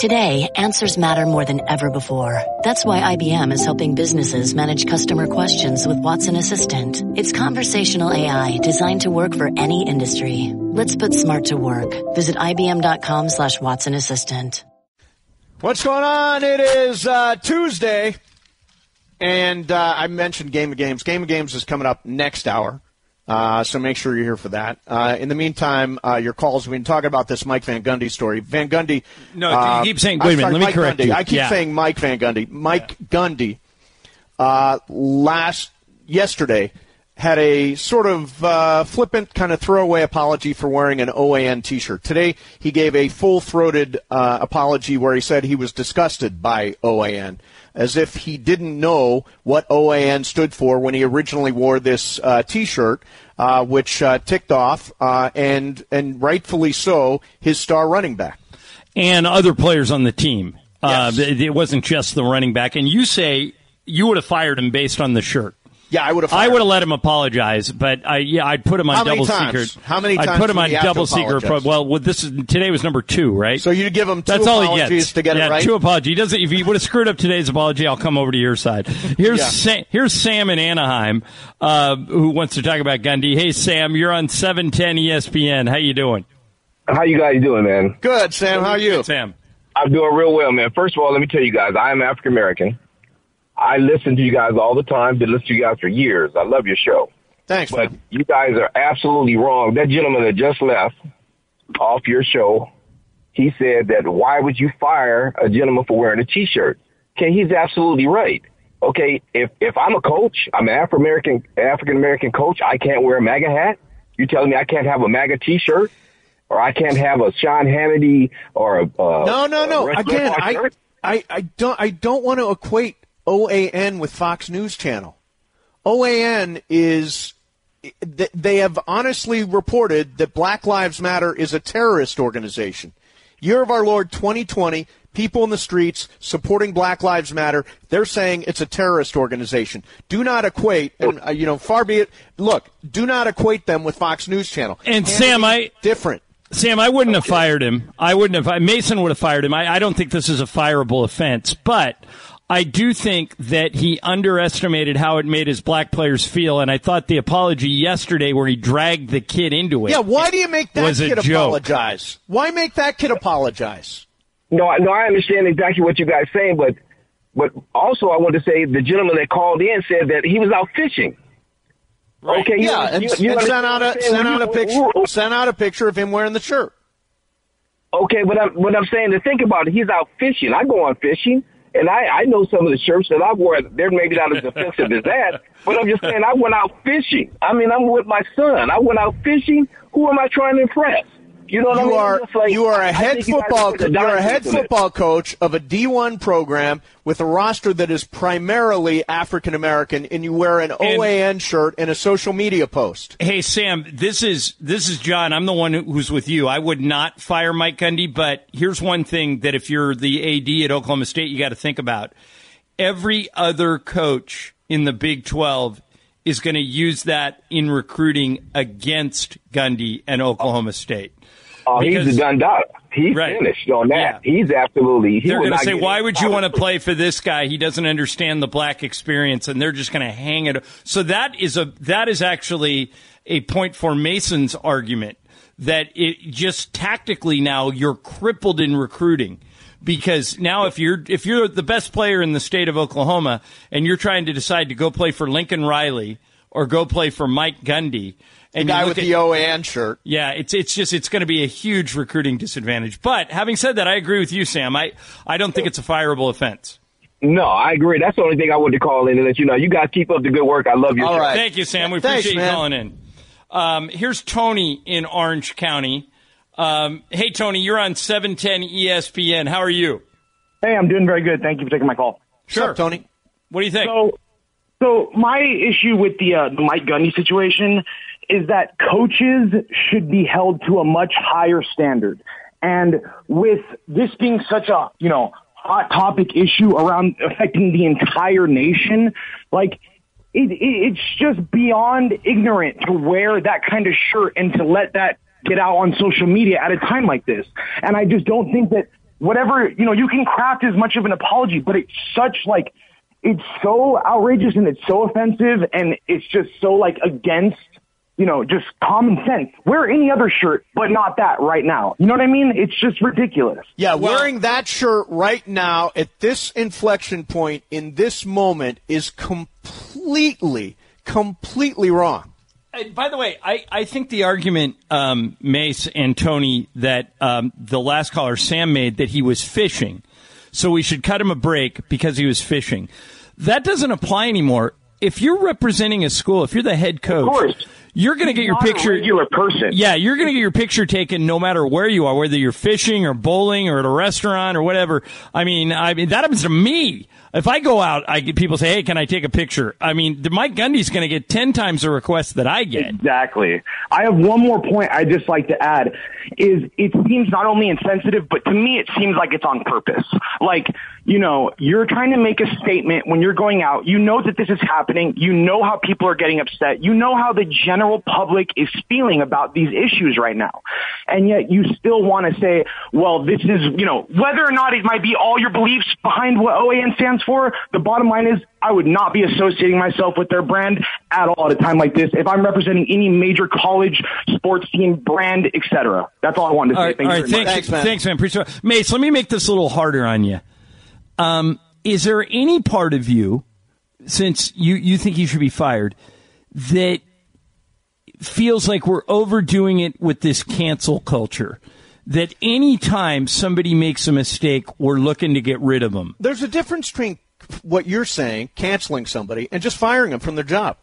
Today, answers matter more than ever before. That's why IBM is helping businesses manage customer questions with Watson Assistant. It's conversational AI designed to work for any industry. Let's put smart to work. Visit IBM.com/Watson Assistant. What's going on? It is Tuesday, and I mentioned Game of Games. Game of Games is coming up next hour. So make sure you're here for that. In the meantime, your calls. We've been talking about this Mike Van Gundy story. Van Gundy. No, you keep saying. Wait a minute. Let me correct you. I keep saying Mike Van Gundy. Mike Gundy. Yesterday had a sort of flippant kind of throwaway apology for wearing an OAN T-shirt. Today he gave a full-throated apology where he said he was disgusted by OAN, as if he didn't know what OAN stood for when he originally wore this T-shirt, which ticked off, and rightfully so, his star running back. And other players on the team. Yes. It wasn't just the running back. And you say you would have fired him based on the shirt. Yeah, I would have. I would have let him apologize, but I'd put him on double secret. How many times? I'd put him on double secret. Well, today was number 2, right? So you give him two That's all apologies he gets. to get it right. 2 apologies. If he would have screwed up today's apology, I'll come over to your side. Here's Sam in Anaheim, who wants to talk about Gundy. Hey, Sam, you're on 710 ESPN. How you doing? How you guys doing, man? Good, Sam. How are you? Good, Sam. I'm doing real well, man. First of all, let me tell you guys, I am African American. I listen to you guys all the time. Been listening to you guys for years. I love your show. Thanks, but man. You guys are absolutely wrong. That gentleman that just left off your show, he said that why would you fire a gentleman for wearing a T-shirt? Okay, he's absolutely right. Okay, if I'm a coach, I'm an African American coach, I can't wear a MAGA hat. You telling me I can't have a MAGA T-shirt, or I can't have a Sean Hannity or a no. Again, I don't want to equate OAN with Fox News Channel. OAN is, they have honestly reported that Black Lives Matter is a terrorist organization. Year of our Lord 2020, people in the streets supporting Black Lives Matter, they're saying it's a terrorist organization. Do not equate, and far be it, look, do not equate them with Fox News Channel. And Sam, different. Sam, I wouldn't have fired him. Mason would have fired him. I don't think this is a fireable offense, but I do think that he underestimated how it made his black players feel, and I thought the apology yesterday where he dragged the kid into it. Yeah, why do you make that kid apologize? Why make that kid apologize? No, I understand exactly what you guys are saying, but also I want to say the gentleman that called in said that he was out fishing. Right. Okay, yeah, and sent out a picture of him wearing the shirt. Okay, but I'm saying to think about it, he's out fishing. I go on fishing. And I know some of the shirts that I wore, they're maybe not as offensive as that, but I'm just saying I went out fishing. I mean, I'm with my son. I went out fishing. Who am I trying to impress? You know what I mean? You are a head football coach of a D1 program with a roster that is primarily African American, and you wear an OAN shirt in a social media post. Hey Sam, this is John. I'm the one who's with you. I would not fire Mike Gundy, but here's one thing that if you're the AD at Oklahoma State, you got to think about. Every other coach in the Big 12 is going to use that in recruiting against Gundy and Oklahoma State. Oh, he's done that. He's finished on that. Yeah. He's absolutely. They're going to say, why would you want to play for this guy? He doesn't understand the black experience, and they're just going to hang it. So that is actually a point for Mason's argument that it just tactically now you're crippled in recruiting. Because now if you're the best player in the state of Oklahoma and you're trying to decide to go play for Lincoln Riley or go play for Mike Gundy, and the guy with the OAN shirt. Yeah, it's going to be a huge recruiting disadvantage. But having said that, I agree with you, Sam. I don't think it's a fireable offense. No, I agree. That's the only thing I wanted to call in and let you know. You guys keep up the good work. I love you. All right. Thank you, Sam. We appreciate you calling in. Here's Tony in Orange County. Hey, Tony, you're on 710 ESPN. How are you? Hey, I'm doing very good. Thank you for taking my call. Sure, Tony. What do you think? So my issue with the Mike Gundy situation is that coaches should be held to a much higher standard. And with this being such a, hot topic issue around affecting the entire nation, it's just beyond ignorant to wear that kind of shirt and to let that get out on social media at a time like this. And I just don't think that whatever, you can craft as much of an apology, but it's it's so outrageous and it's so offensive and it's just so against, just common sense. Wear any other shirt, but not that right now. You know what I mean? It's just ridiculous. Yeah, wearing that shirt right now at this inflection point in this moment is completely wrong. And by the way, I think the argument, Mace and Tony, that the last caller, Sam, made that he was fishing, so we should cut him a break because he was fishing. That doesn't apply anymore. If you're representing a school, if you're the head coach, of course, you're going to get your picture. A regular person. Yeah, you're going to get your picture taken no matter where you are, whether you're fishing or bowling or at a restaurant or whatever. I mean that happens to me. If I go out, people say, "Hey, can I take a picture?" I mean, Mike Gundy's going to get 10 times the request that I get. Exactly. I have one more point I'd just like to add is it seems not only insensitive, but to me it seems like it's on purpose. You're trying to make a statement when you're going out. You know that this is happening. You know how people are getting upset. You know how the general public is feeling about these issues right now. And yet you still want to say, well, this is, whether or not it might be all your beliefs behind what OAN stands for, the bottom line is I would not be associating myself with their brand at all at a time like this if I'm representing any major college sports team, brand, etc. That's all I wanted to say. All right, thanks, man. Appreciate it. Mace, let me make this a little harder on you. Is there any part of you, since you think he should be fired, that feels like we're overdoing it with this cancel culture? That any time somebody makes a mistake, we're looking to get rid of them? There's a difference between what you're saying, canceling somebody, and just firing them from their job.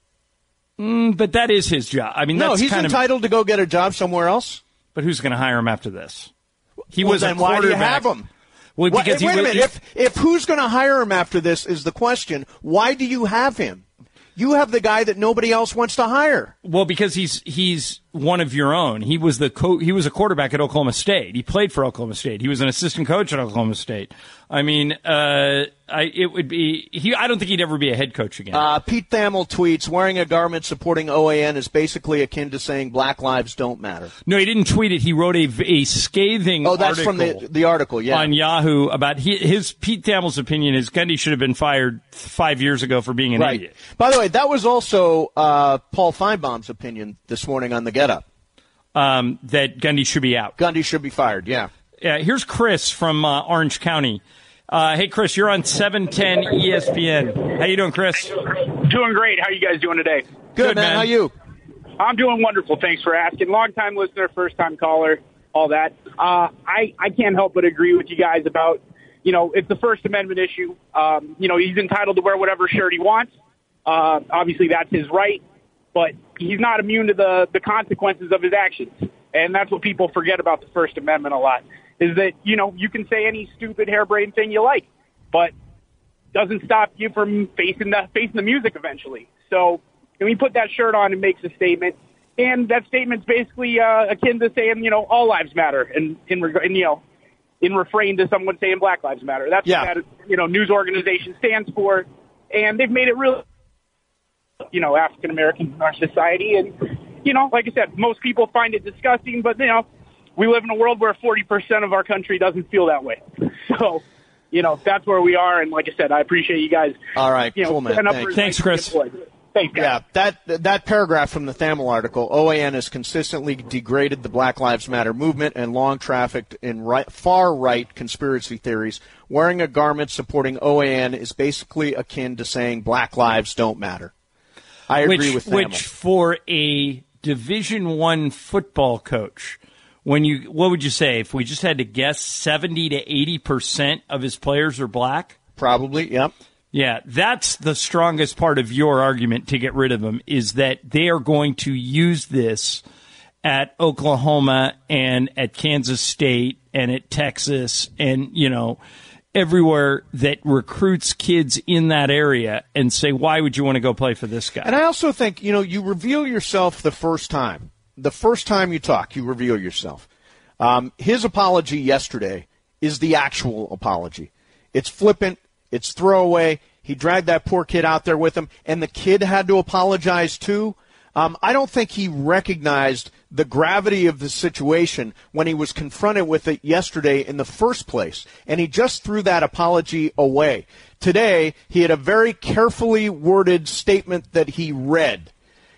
But that is his job. I mean, he's entitled to go get a job somewhere else. But who's going to hire him after this? Then why do you have him? Well, wait a minute. If who's going to hire him after this is the question, why do you have him? You have the guy that nobody else wants to hire. Well, because he's one of your own. He was a quarterback at Oklahoma State. He played for Oklahoma State. He was an assistant coach at Oklahoma State. I mean, I don't think he'd ever be a head coach again. Pete Thamel tweets, wearing a garment supporting OAN is basically akin to saying Black lives don't matter. No, he didn't tweet it. He wrote a scathing article. Oh, that's from the article, yeah. On Yahoo about his Pete Thamel's opinion is Gundy should have been fired 5 years ago for being an idiot. By the way, that was also Paul Feinbaum's opinion this morning on the Get Up. That Gundy should be out. Gundy should be fired, yeah. Here's Chris from Orange County. Hey, Chris, you're on 710 ESPN. How you doing, Chris? Doing great. How are you guys doing today? Good, man. How are you? I'm doing wonderful. Thanks for asking. Long-time listener, first-time caller, all that. I can't help but agree with you guys about, it's the First Amendment issue. He's entitled to wear whatever shirt he wants. Obviously, that's his right. But he's not immune to the consequences of his actions. And that's what people forget about the First Amendment a lot, is that, you can say any stupid harebrained thing you like, but doesn't stop you from facing the music eventually. So when he put that shirt on and makes a statement, and that statement's basically akin to saying, all lives matter, and in refrain to someone saying Black Lives Matter. That's what that news organization stands for, and they've made it real, African American in our society. And, like I said, most people find it disgusting, but, we live in a world where 40% of our country doesn't feel that way. So, that's where we are. And like I said, I appreciate you guys. All right, cool, man. Thanks, Chris. Thanks, guys. Yeah, that paragraph from the Thamel article, OAN has consistently degraded the Black Lives Matter movement and long trafficked in far-right conspiracy theories. Wearing a garment supporting OAN is basically akin to saying Black lives don't matter. I agree with Thamel. Which for a Division I football coach, what would you say if we just had to guess 70 to 80% of his players are black? Probably, yep. Yeah, that's the strongest part of your argument to get rid of him, is that they are going to use this at Oklahoma and at Kansas State and at Texas and, everywhere that recruits kids in that area and say, why would you want to go play for this guy? And I also think, you reveal yourself the first time. The first time you talk, you reveal yourself. His apology yesterday is the actual apology. It's flippant. It's throwaway. He dragged that poor kid out there with him, and the kid had to apologize too. I don't think he recognized the gravity of the situation when he was confronted with it yesterday in the first place, and he just threw that apology away. Today, he had a very carefully worded statement that he read.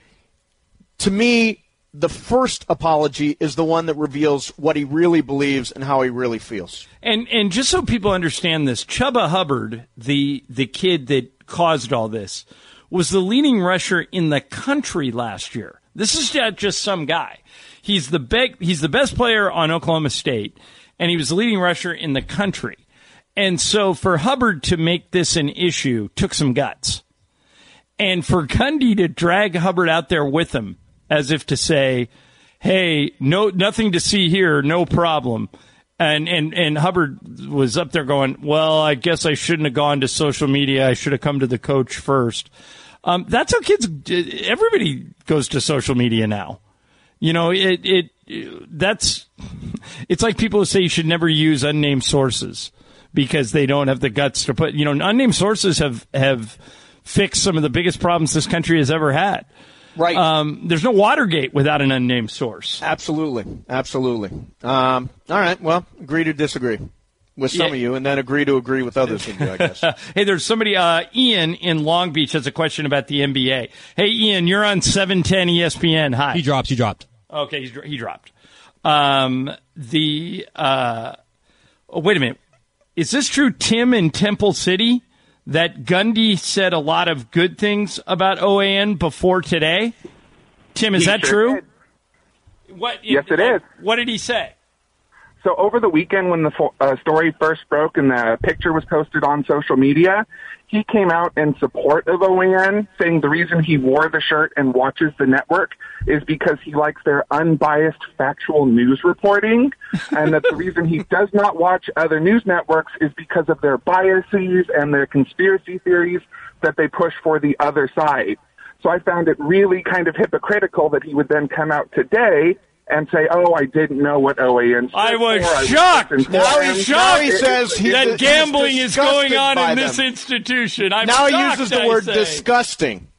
To me, the first apology is the one that reveals what he really believes and how he really feels. And just so people understand this, Chuba Hubbard, the kid that caused all this, was the leading rusher in the country last year. This is not just some guy. He's the best player on Oklahoma State, and he was the leading rusher in the country. And so for Hubbard to make this an issue took some guts. And for Gundy to drag Hubbard out there with him, as if to say, hey, nothing to see here, no problem. And Hubbard was up there going, well, I guess I shouldn't have gone to social media. I should have come to the coach first. That's how everybody goes to social media now. You know, it's like people who say you should never use unnamed sources because they don't have the guts to put, unnamed sources have fixed some of the biggest problems this country has ever had. Right. There's no Watergate without an unnamed source. Absolutely. All right. Well, agree to disagree with some of you, and then agree to agree with others of you, I guess. Hey, there's somebody, Ian in Long Beach has a question about the NBA. Hey, Ian, you're on 710 ESPN. Hi. He dropped. Okay, he dropped. Wait a minute. Is this true, Tim, in Temple City, that Gundy said a lot of good things about OAN before today? Tim, is that true? Yes, it is. What did he say? So over the weekend when the story first broke and the picture was posted on social media, he came out in support of OAN, saying the reason he wore the shirt and watches the network is because he likes their unbiased factual news reporting, and that the reason he does not watch other news networks is because of their biases and their conspiracy theories that they push for the other side. So I found it really kind of hypocritical that he would then come out today and say, oh, I didn't know what OAN stood I was for. shocked. Now he's shocked. He says that gambling is going on in this them. institution. I'm now shocked, he uses the word disgusting.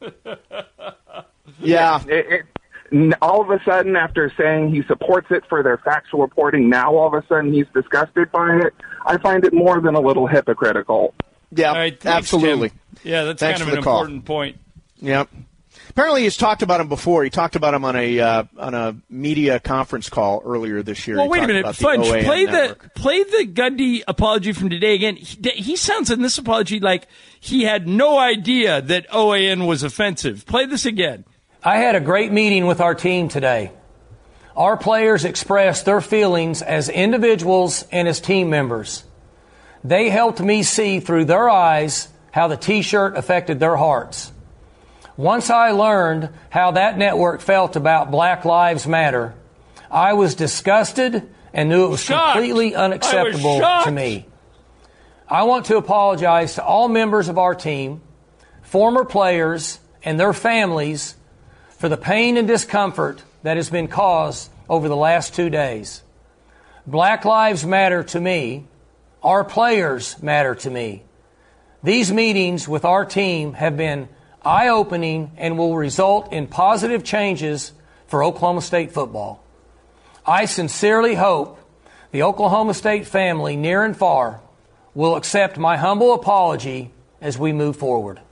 Yeah. All of a sudden, after saying he supports it for their factual reporting, now all of a sudden he's disgusted by it. I find it more than a little hypocritical. Yeah, right, absolutely. Tim. Yeah, that's Thanks kind of an important point. Yep. Apparently, he's talked about him before. He talked about him on a media conference call earlier this year. Well, wait a minute, Fudge. Play the Gundy apology from today again. He sounds in this apology like he had no idea that OAN was offensive. Play this again. I had a great meeting with our team today. Our players expressed their feelings as individuals and as team members. They helped me see through their eyes how the T-shirt affected their hearts. Once I learned how that network felt about Black Lives Matter, I was disgusted and knew it was completely unacceptable to me. I want to apologize to all members of our team, former players, and their families for the pain and discomfort that has been caused over the last 2 days. Black lives matter to me. Our players matter to me. These meetings with our team have been eye-opening and will result in positive changes for Oklahoma State football. I sincerely hope the Oklahoma State family, near and far, will accept my humble apology as we move forward.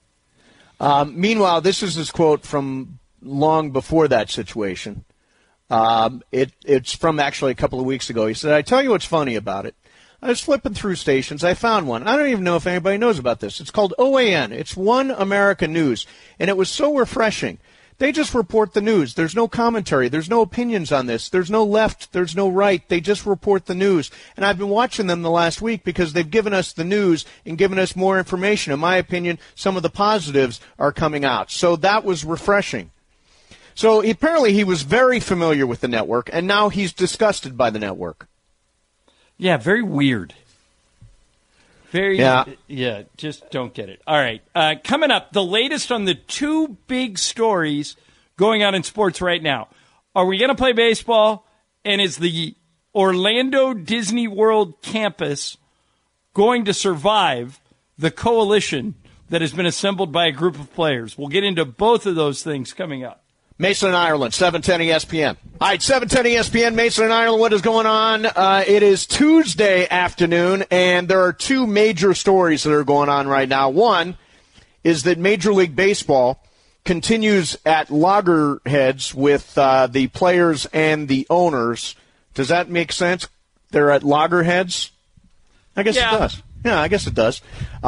Meanwhile, this is his quote from long before that situation. It's from actually a couple of weeks ago. He said, I tell you what's funny about it. I was flipping through stations. I found one. I don't even know if anybody knows about this. It's called OAN. It's One America News. And it was so refreshing. They just report the news. There's no commentary. There's no opinions on this. There's no left. There's no right. They just report the news. And I've been watching them the last week because they've given us the news and given us more information. In my opinion, some of the positives are coming out. So that was refreshing. So apparently he was very familiar with the network, and now he's disgusted by the network. Yeah, very weird. Yeah, just don't get it. All right, coming up, the latest on the two big stories going on in sports right now. Are we going to play baseball, and is the Orlando Disney World campus going to survive the coalition that has been assembled by a group of players? We'll get into both of those things coming up. Mason and Ireland, 710 ESPN. All right, 710 ESPN, Mason and Ireland, what is going on? It is Tuesday afternoon, and there are two major stories that are going on right now. One is that Major League Baseball continues at loggerheads with the players and the owners. Does that make sense? They're at loggerheads? I guess it does. Yeah, I guess it does.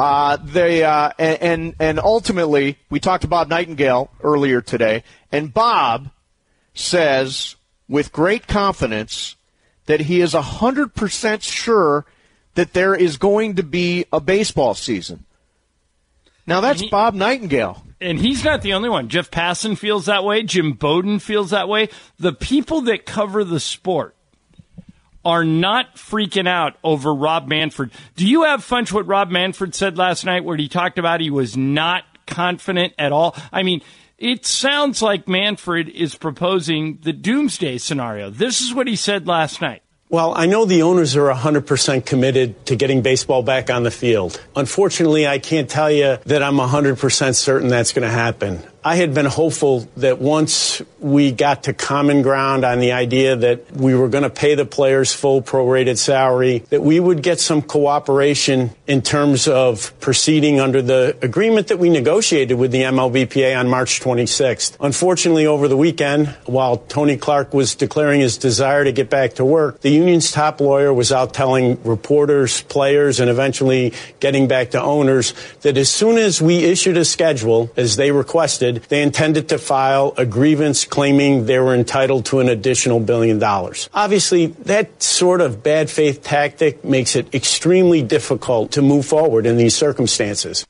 And ultimately, we talked to Bob Nightingale earlier today, and Bob says with great confidence that he is 100% sure that there is going to be a baseball season. Now, that's Bob Nightingale. And he's not the only one. Jeff Passan feels that way. Jim Bowden feels that way. The people that cover the sport are not freaking out over Rob Manfred. Do you have fun what Rob Manfred said last night where he talked about he was not confident at all? I mean, it sounds like Manfred is proposing the doomsday scenario. This is what he said last night. Well, I know the owners are 100% committed to getting baseball back on the field. Unfortunately, I can't tell you that I'm 100% certain that's going to happen. I had been hopeful that once we got to common ground on the idea that we were going to pay the players full prorated salary, that we would get some cooperation in terms of proceeding under the agreement that we negotiated with the MLBPA on March 26th. Unfortunately, over the weekend, while Tony Clark was declaring his desire to get back to work, the union's top lawyer was out telling reporters, players, and eventually getting back to owners that as soon as we issued a schedule, as they requested, they intended to file a grievance claiming they were entitled to an additional $1 billion. Obviously, that sort of bad faith tactic makes it extremely difficult to move forward in these circumstances.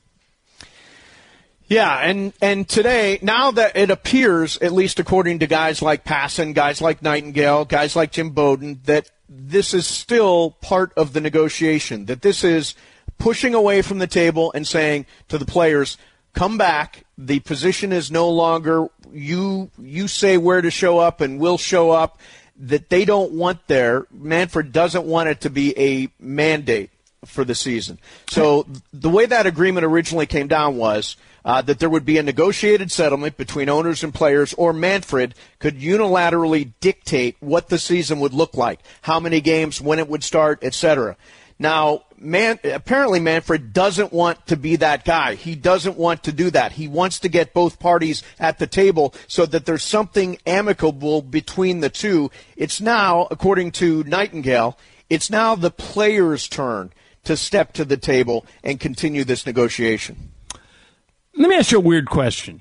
Yeah, and today, now that it appears, at least according to guys like Passan, guys like Nightingale, guys like Jim Bowden, that this is still part of the negotiation, that this is pushing away from the table and saying to the players, come back. The position is no longer you say where to show up and we'll show up, that they don't want there. Manfred doesn't want it to be a mandate for the season. So the way that agreement originally came down was that there would be a negotiated settlement between owners and players, or Manfred could unilaterally dictate what the season would look like, how many games, when it would start, etc. Now, apparently Manfred doesn't want to be that guy. He doesn't want to do that. He wants to get both parties at the table so that there's something amicable between the two. It's now, according to Nightingale, it's now the players' turn to step to the table and continue this negotiation. Let me ask you a weird question.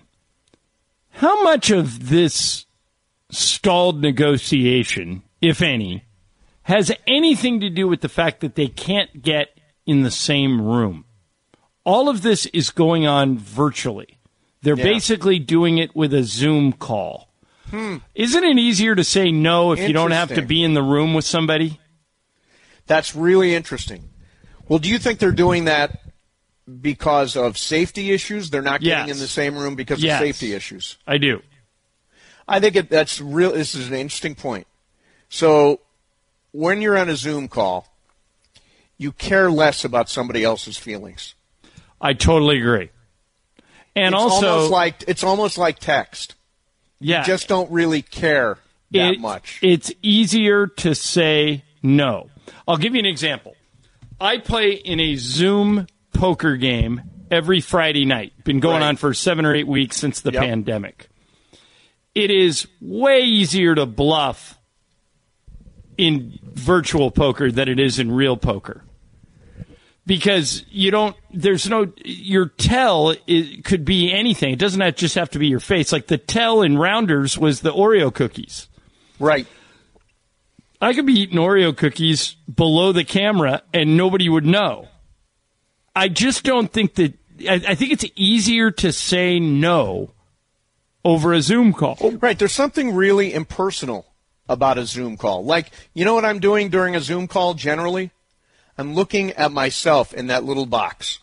How much of this stalled negotiation, if any, has anything to do with the fact that they can't get in the same room? All of this is going on virtually. They're basically doing it with a Zoom call. Isn't it easier to say no if you don't have to be in the room with somebody? That's really interesting. Well, do you think they're doing that because of safety issues? They're not getting in the same room because of safety issues? I do. I think that's real. This is an interesting point. So when you're on a Zoom call, you care less about somebody else's feelings. I totally agree. And it's almost like text. Yeah. You just don't really care that much. It's easier to say no. I'll give you an example. I play in a Zoom poker game every Friday night. Been going on for 7 or 8 weeks since the pandemic. It is way easier to bluff in virtual poker than it is in real poker. Because your tell could be anything. It doesn't just have to be your face. Like the tell in Rounders was the Oreo cookies. Right. I could be eating Oreo cookies below the camera and nobody would know. I just don't think that. I think it's easier to say no over a Zoom call. Right. There's something really impersonal about a Zoom call. Like, you know what I'm doing during a Zoom call generally? I'm looking at myself in that little box.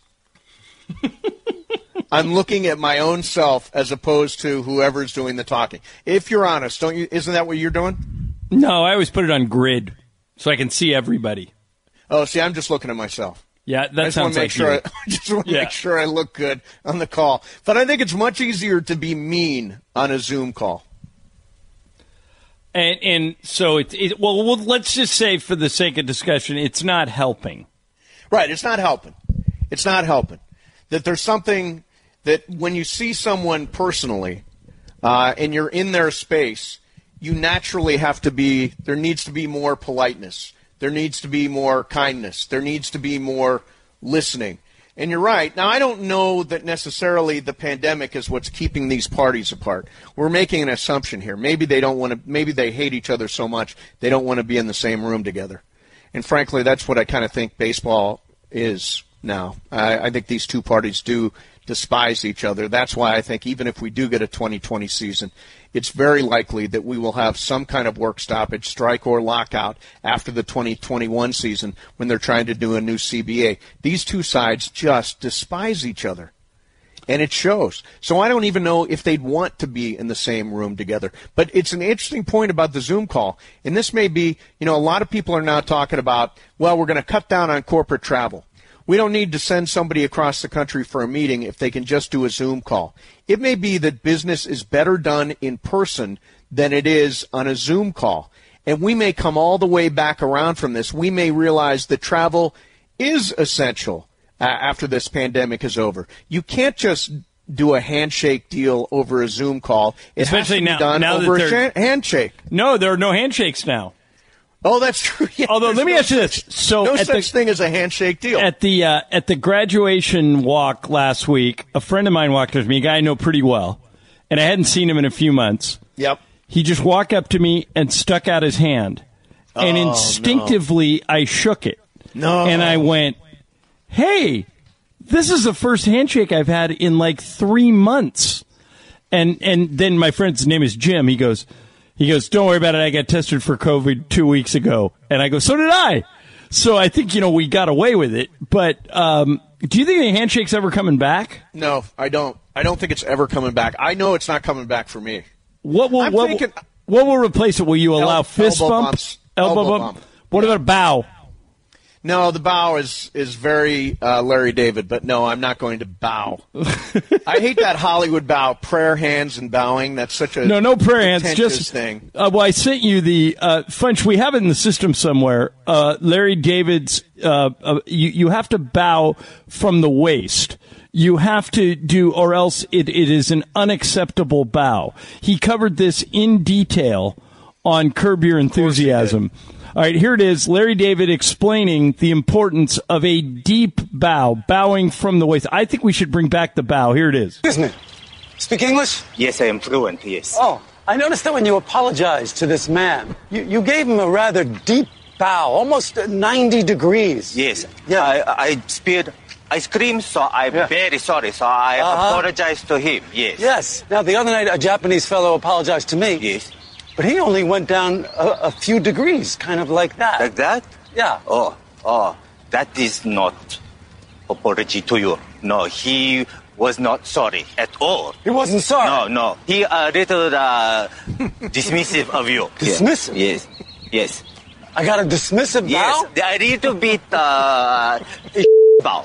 I'm looking at my own self as opposed to whoever's doing the talking. If you're honest, isn't that what you're doing? No, I always put it on grid so I can see everybody. Oh, see, I'm just looking at myself. Yeah, that sounds like you. I just want to make sure I look good on the call. But I think it's much easier to be mean on a Zoom call. And so well, let's just say for the sake of discussion, it's not helping. Right, it's not helping. It's not helping. That there's something that when you see someone personally and you're in their space, you naturally have to be, there needs to be more politeness. There needs to be more kindness. There needs to be more listening. And you're right. Now, I don't know that necessarily the pandemic is what's keeping these parties apart. We're making an assumption here. Maybe they don't want to, maybe they hate each other so much they don't want to be in the same room together. And frankly, that's what I kind of think baseball is now. I think these two parties do despise each other. That's why I think even if we do get a 2020 season, it's very likely that we will have some kind of work stoppage, strike, or lockout after the 2021 season when they're trying to do a new CBA. These two sides just despise each other, and it shows. So I don't even know if they'd want to be in the same room together. But it's an interesting point about the Zoom call, and this may be, a lot of people are now talking about, well, we're going to cut down on corporate travel. We don't need to send somebody across the country for a meeting if they can just do a Zoom call. It may be that business is better done in person than it is on a Zoom call. And we may come all the way back around from this. We may realize that travel is essential after this pandemic is over. You can't just do a handshake deal over a Zoom call. It Especially has to be done over a handshake. No, there are no handshakes now. Oh, that's true. Yeah, although, let me ask you this. So no such thing as a handshake deal. At the graduation walk last week, a friend of mine walked up to me, a guy I know pretty well, and I hadn't seen him in a few months. Yep. He just walked up to me and stuck out his hand. And instinctively, I shook it. No. And I went, hey, this is the first handshake I've had in like 3 months. And then my friend's name is Jim. He goes, don't worry about it. I got tested for COVID 2 weeks ago. And I go, so did I. So I think, we got away with it. But do you think the handshake's ever coming back? No, I don't. I don't think it's ever coming back. I know it's not coming back for me. What will replace it? Will you allow fist bumps? Elbow bump? What about a bow? No, the bow is very Larry David, but no, I'm not going to bow. I hate that Hollywood bow, prayer hands and bowing. That's such a no prayer hands, just thing. Well, I sent you the French. We have it in the system somewhere. Larry David's. You have to bow from the waist. You have to do, or else it is an unacceptable bow. He covered this in detail on Curb Your Enthusiasm. All right, here it is. Larry David explaining the importance of a deep bow, bowing from the waist. I think we should bring back the bow. Here it is. Excuse me. Speak English? Yes, I am fluent, yes. Oh, I noticed that when you apologized to this man, you gave him a rather deep bow, almost 90 degrees. Yes. Yeah. I spilled ice cream, so I'm very sorry. So I apologize to him, yes. Yes. Now, the other night, a Japanese fellow apologized to me. Yes. But he only went down a few degrees, kind of like that. Like that? Yeah. Oh, that is not apology to you. No, he was not sorry at all. He wasn't sorry? No. He a little dismissive of you. Dismissive? Yes. I got a dismissive bow? Yes, a little bit bow. Bow.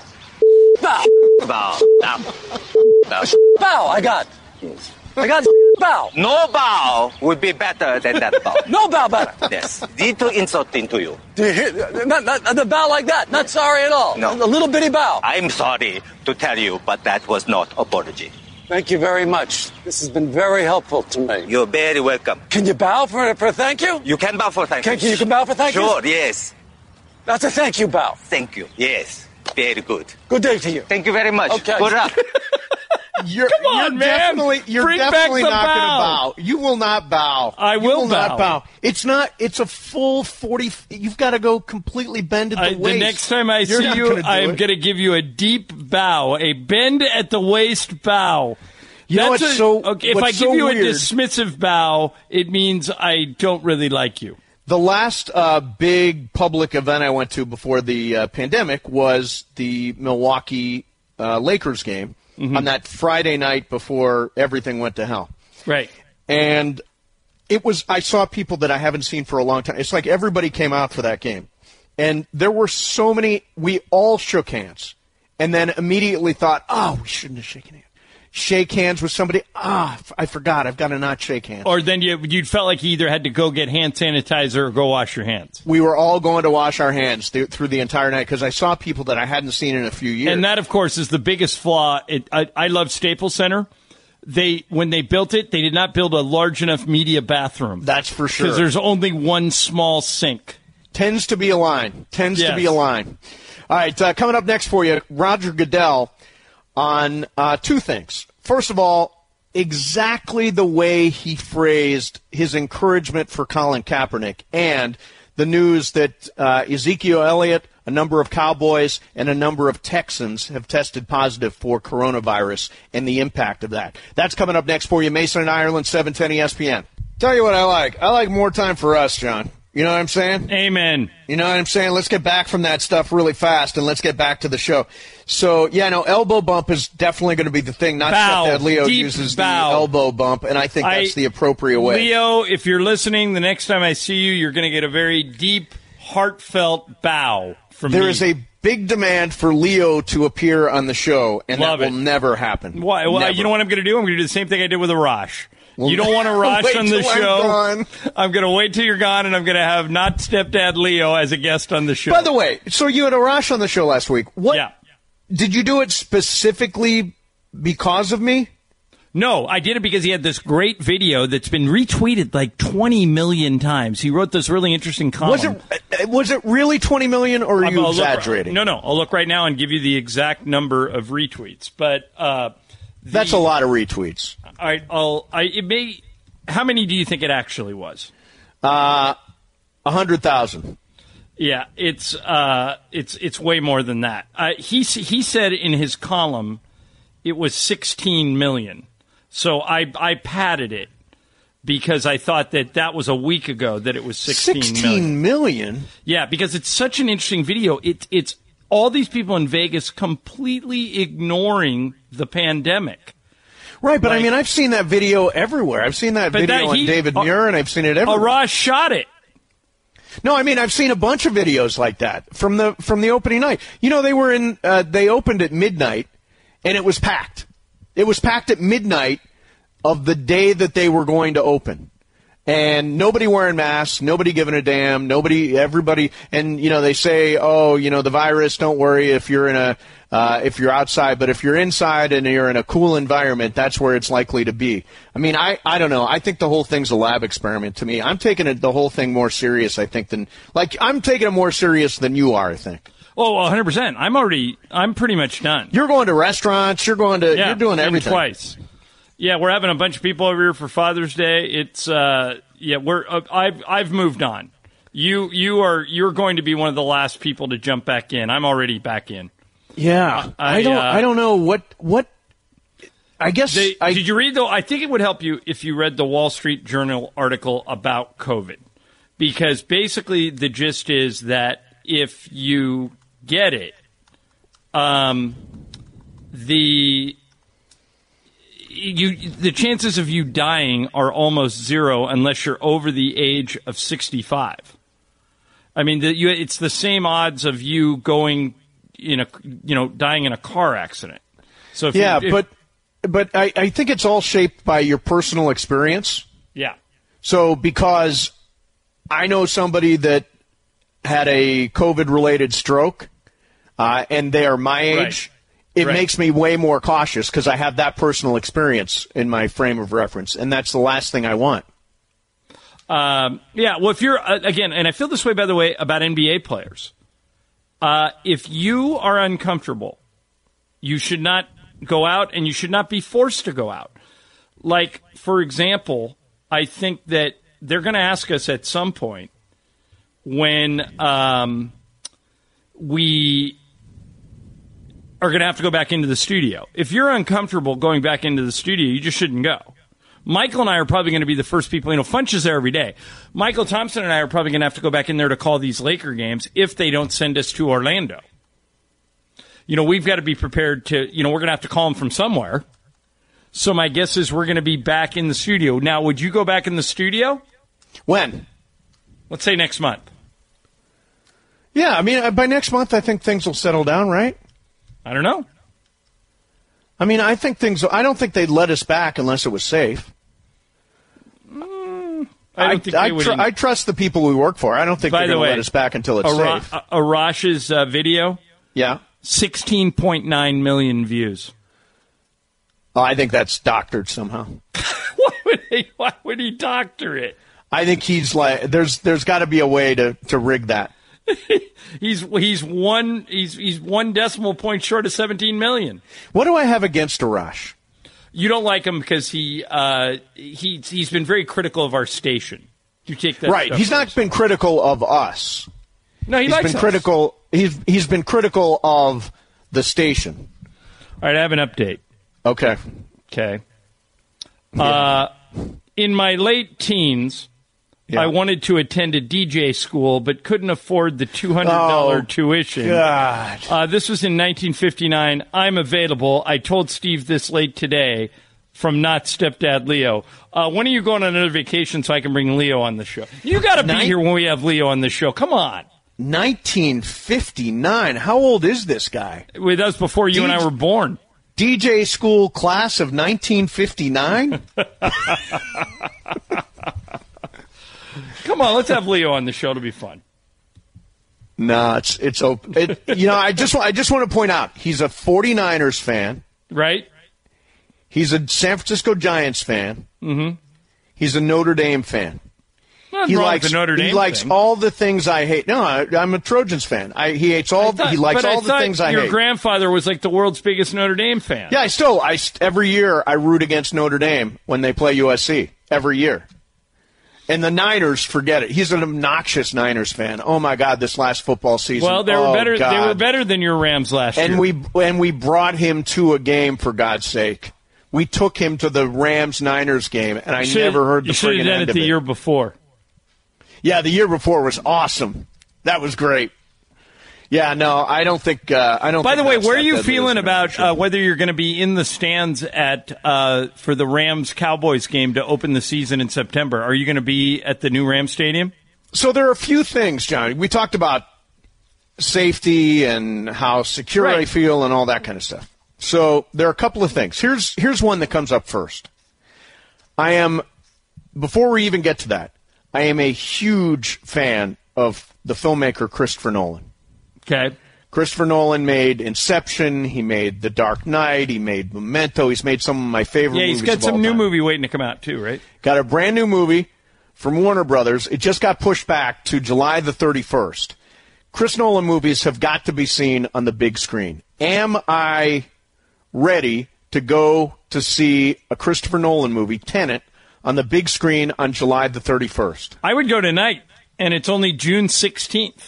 Bow, I got. Yes. I got bow. No bow would be better than that bow. No bow better. Yes. Little insulting to you. Do you hear? Not the bow like that. Not sorry at all. No. A little bitty bow. I'm sorry to tell you, but that was not apology. Thank you very much. This has been very helpful to me. You're very welcome. Can you bow for thank you? You can bow for thank you. You can bow for thank you? Sure, yes. That's a thank you bow. Thank you. Yes. Very good. Good day to you. Thank you very much. Okay. Good luck. You're man. Definitely Bring not back going the to bow. You will not bow. I will bow. Not bow. It's a full 40. You've got to go completely bend at the waist. The next time I see you, I am going to give you a deep bow, a bend at the waist bow. If I give you a dismissive bow, it means I don't really like you. The last big public event I went to before the pandemic was the Milwaukee Lakers game on that Friday night before everything went to hell. Right. And I saw people that I haven't seen for a long time. It's like everybody came out for that game. And there were so many, we all shook hands and then immediately thought, we shouldn't have shaken hands. shake hands with somebody. I forgot. I've got to not shake hands. Or then you felt like you either had to go get hand sanitizer or go wash your hands. We were all going to wash our hands through the entire night because I saw people that I hadn't seen in a few years. And that, of course, is the biggest flaw. I love Staples Center. When they built it, they did not build a large enough media bathroom. That's for sure. Because there's only one small sink. Tends to be a line. All right, coming up next for you, Roger Goodell on two things. First of all, exactly the way he phrased his encouragement for Colin Kaepernick and the news that Ezekiel Elliott, a number of Cowboys, and a number of Texans have tested positive for coronavirus and the impact of that. That's coming up next for you. Mason and Ireland, 710 ESPN. Tell you what I like. I like more time for us, John. You know what I'm saying? Amen. You know what I'm saying? Let's get back from that stuff really fast, and let's get back to the show. So, elbow bump is definitely going to be the thing. Not that Leo uses the elbow bump, and I think that's the appropriate way. Leo, if you're listening, the next time I see you, you're going to get a very deep, heartfelt bow from me. There is a big demand for Leo to appear on the show, and that will never happen. Why? Well, you know what I'm going to do? I'm going to do the same thing I did with Arash. Well, you don't want to rush on the show. I'm going to wait till you're gone, and I'm going to have not stepdad Leo as a guest on the show. By the way, so you had Arash on the show last week. Did you do it specifically because of me? No, I did it because he had this great video that's been retweeted like 20 million times. He wrote this really interesting column. Was it really 20 million, or are you exaggerating? No. I'll look right now and give you the exact number of retweets. But that's a lot of retweets. All right, how many do you think it actually was? 100,000. Yeah, it's way more than that. He said in his column it was 16 million. So I padded it because I thought that was a week ago that it was 16 million? Yeah, because it's such an interesting video. It's all these people in Vegas completely ignoring the pandemic. Right, but I've seen that video everywhere. I've seen that video on David Muir, and I've seen it everywhere. Arash shot it. No, I've seen a bunch of videos like that from the opening night. They were they opened at midnight, and it was packed. It was packed at midnight of the day that they were going to open. And nobody wearing masks, nobody giving a damn, everybody, and they say, the virus, don't worry if you're if you're outside, but if you're inside and you're in a cool environment, that's where it's likely to be. I don't know. I think the whole thing's a lab experiment to me. I'm taking the whole thing more serious, I think, I'm taking it more serious than you are, I think. Oh, 100%. I'm pretty much done. You're going to restaurants, you're doing everything. Twice. Yeah, we're having a bunch of people over here for Father's Day. It's I've moved on. You're going to be one of the last people to jump back in. I'm already back in. Yeah, I don't know what. I guess did you read though? I think it would help you if you read the Wall Street Journal article about COVID, because basically the gist is that if you get it, the chances of you dying are almost zero unless you're over the age of 65. It's the same odds of you going dying in a car accident. So but I think it's all shaped by your personal experience. Yeah. So because I know somebody that had a COVID-related stroke, and they are my age. Right. It makes me way more cautious because I have that personal experience in my frame of reference, and that's the last thing I want. Well, if you're, again, and I feel this way, by the way, about NBA players. If you are uncomfortable, you should not go out, and you should not be forced to go out. Like, for example, I think that they're going to ask us at some point when we are going to have to go back into the studio. If you're uncomfortable going back into the studio, you just shouldn't go. Michael and I are probably going to be the first people. Funch is there every day. Michael Thompson and I are probably going to have to go back in there to call these Laker games if they don't send us to Orlando. We've got to be prepared to, we're going to have to call them from somewhere. So my guess is we're going to be back in the studio. Now, would you go back in the studio? When? Let's say next month. Yeah, by next month, I think things will settle down, right? I don't know. I mean, I don't think they'd let us back unless it was safe. I trust the people we work for. I don't think they're going to let us back until it's safe. Arash's video? Yeah. 16.9 million views. Oh, I think that's doctored somehow. Why would he doctor it? I think he's like, there's got to be a way to rig that. He's one decimal point short of 17 million. What do I have against Arash? You don't like him because he's been very critical of our station. You take that right. He's not been critical of us. No, he's been critical. He's been critical of the station. All right, I have an update. Okay. In my late teens, I wanted to attend a DJ school, but couldn't afford the $200 tuition. God. This was in 1959. I'm available. I told Steve this late today from Not Stepdad Leo. When are you going on another vacation so I can bring Leo on the show? You got to be here when we have Leo on the show. Come on. 1959. How old is this guy? That was before you and I were born. DJ school class of 1959? Come on, let's have Leo on the show. It'll be fun. No, it's open. I just want to point out he's a 49ers fan, right? He's a San Francisco Giants fan. Mm-hmm. He's a Notre Dame fan. He likes all the things I hate. No, I'm a Trojans fan. He hates all. He likes all the things I hate. Your grandfather was like the world's biggest Notre Dame fan. Yeah, every year I root against Notre Dame when they play USC every year. And the Niners, forget it. He's an obnoxious Niners fan. Oh my God, this last football season. Well, they were better. God. They were better than your Rams last year. And we brought him to a game, for God's sake. We took him to the Rams-Niners game, and I never heard the friggin' end of it. You should have done it the year before. Yeah, the year before was awesome. That was great. Yeah, no, I don't think. By the way, where are you feeling about whether you're going to be in the stands for the Rams-Cowboys game to open the season in September? Are you going to be at the new Rams Stadium? So there are a few things, Johnny. We talked about safety and how secure I feel and all that kind of stuff. So there are a couple of things. Here's one that comes up first. Before we even get to that, I am a huge fan of the filmmaker Christopher Nolan. Okay. Christopher Nolan made Inception. He made The Dark Knight. He made Memento. He's made some of my favorite movies. Yeah, he's got some new movie waiting to come out too, right? Got a brand new movie from Warner Brothers. It just got pushed back to July the 31st. Chris Nolan movies have got to be seen on the big screen. Am I ready to go to see a Christopher Nolan movie, Tenet, on the big screen on July the 31st? I would go tonight, and it's only June 16th.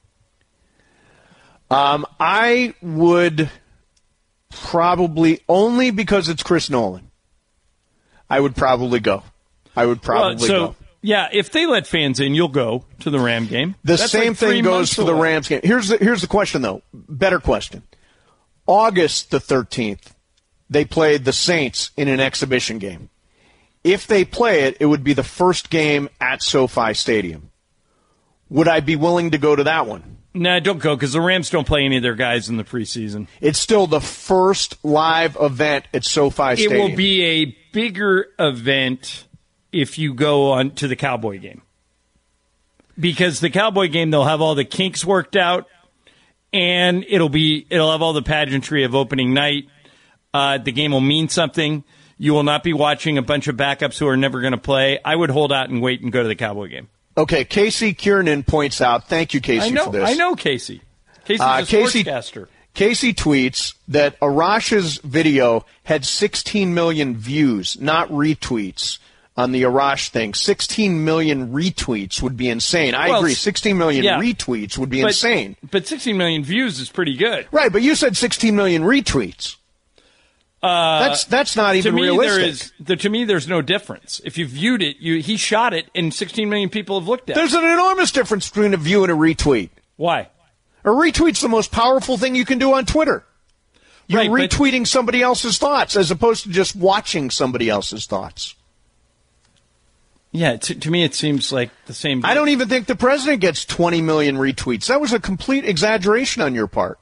I would probably, only because it's Chris Nolan, I would probably go. Go. Yeah, if they let fans in, you'll go to the Ram game. That's same thing goes for the Rams game. Here's the question, though. Better question. August the 13th, they played the Saints in an exhibition game. If they play it, it would be the first game at SoFi Stadium. Would I be willing to go to that one? Nah, don't go, because the Rams don't play any of their guys in the preseason. It's still the first live event at SoFi Stadium. It will be a bigger event if you go on to the Cowboy game. Because the Cowboy game, they'll have all the kinks worked out, and it'll have all the pageantry of opening night. The game will mean something. You will not be watching a bunch of backups who are never going to play. I would hold out and wait and go to the Cowboy game. Okay, Casey Kiernan points out, thank you, Casey, for this. I know Casey. Casey's a sportscaster. Casey tweets that Arash's video had 16 million views, not retweets, on the Arash thing. 16 million retweets would be insane. I agree. 16 million retweets would be insane. But 16 million views is pretty good. Right, but you said 16 million retweets. That's not even realistic. To me, there's no difference. If you viewed it, he shot it, and 16 million people have looked at it. There's an enormous difference between a view and a retweet. Why? A retweet's the most powerful thing you can do on Twitter. You're retweeting somebody else's thoughts as opposed to just watching somebody else's thoughts. Yeah, to me it seems like the same. I don't even think the president gets 20 million retweets. That was a complete exaggeration on your part.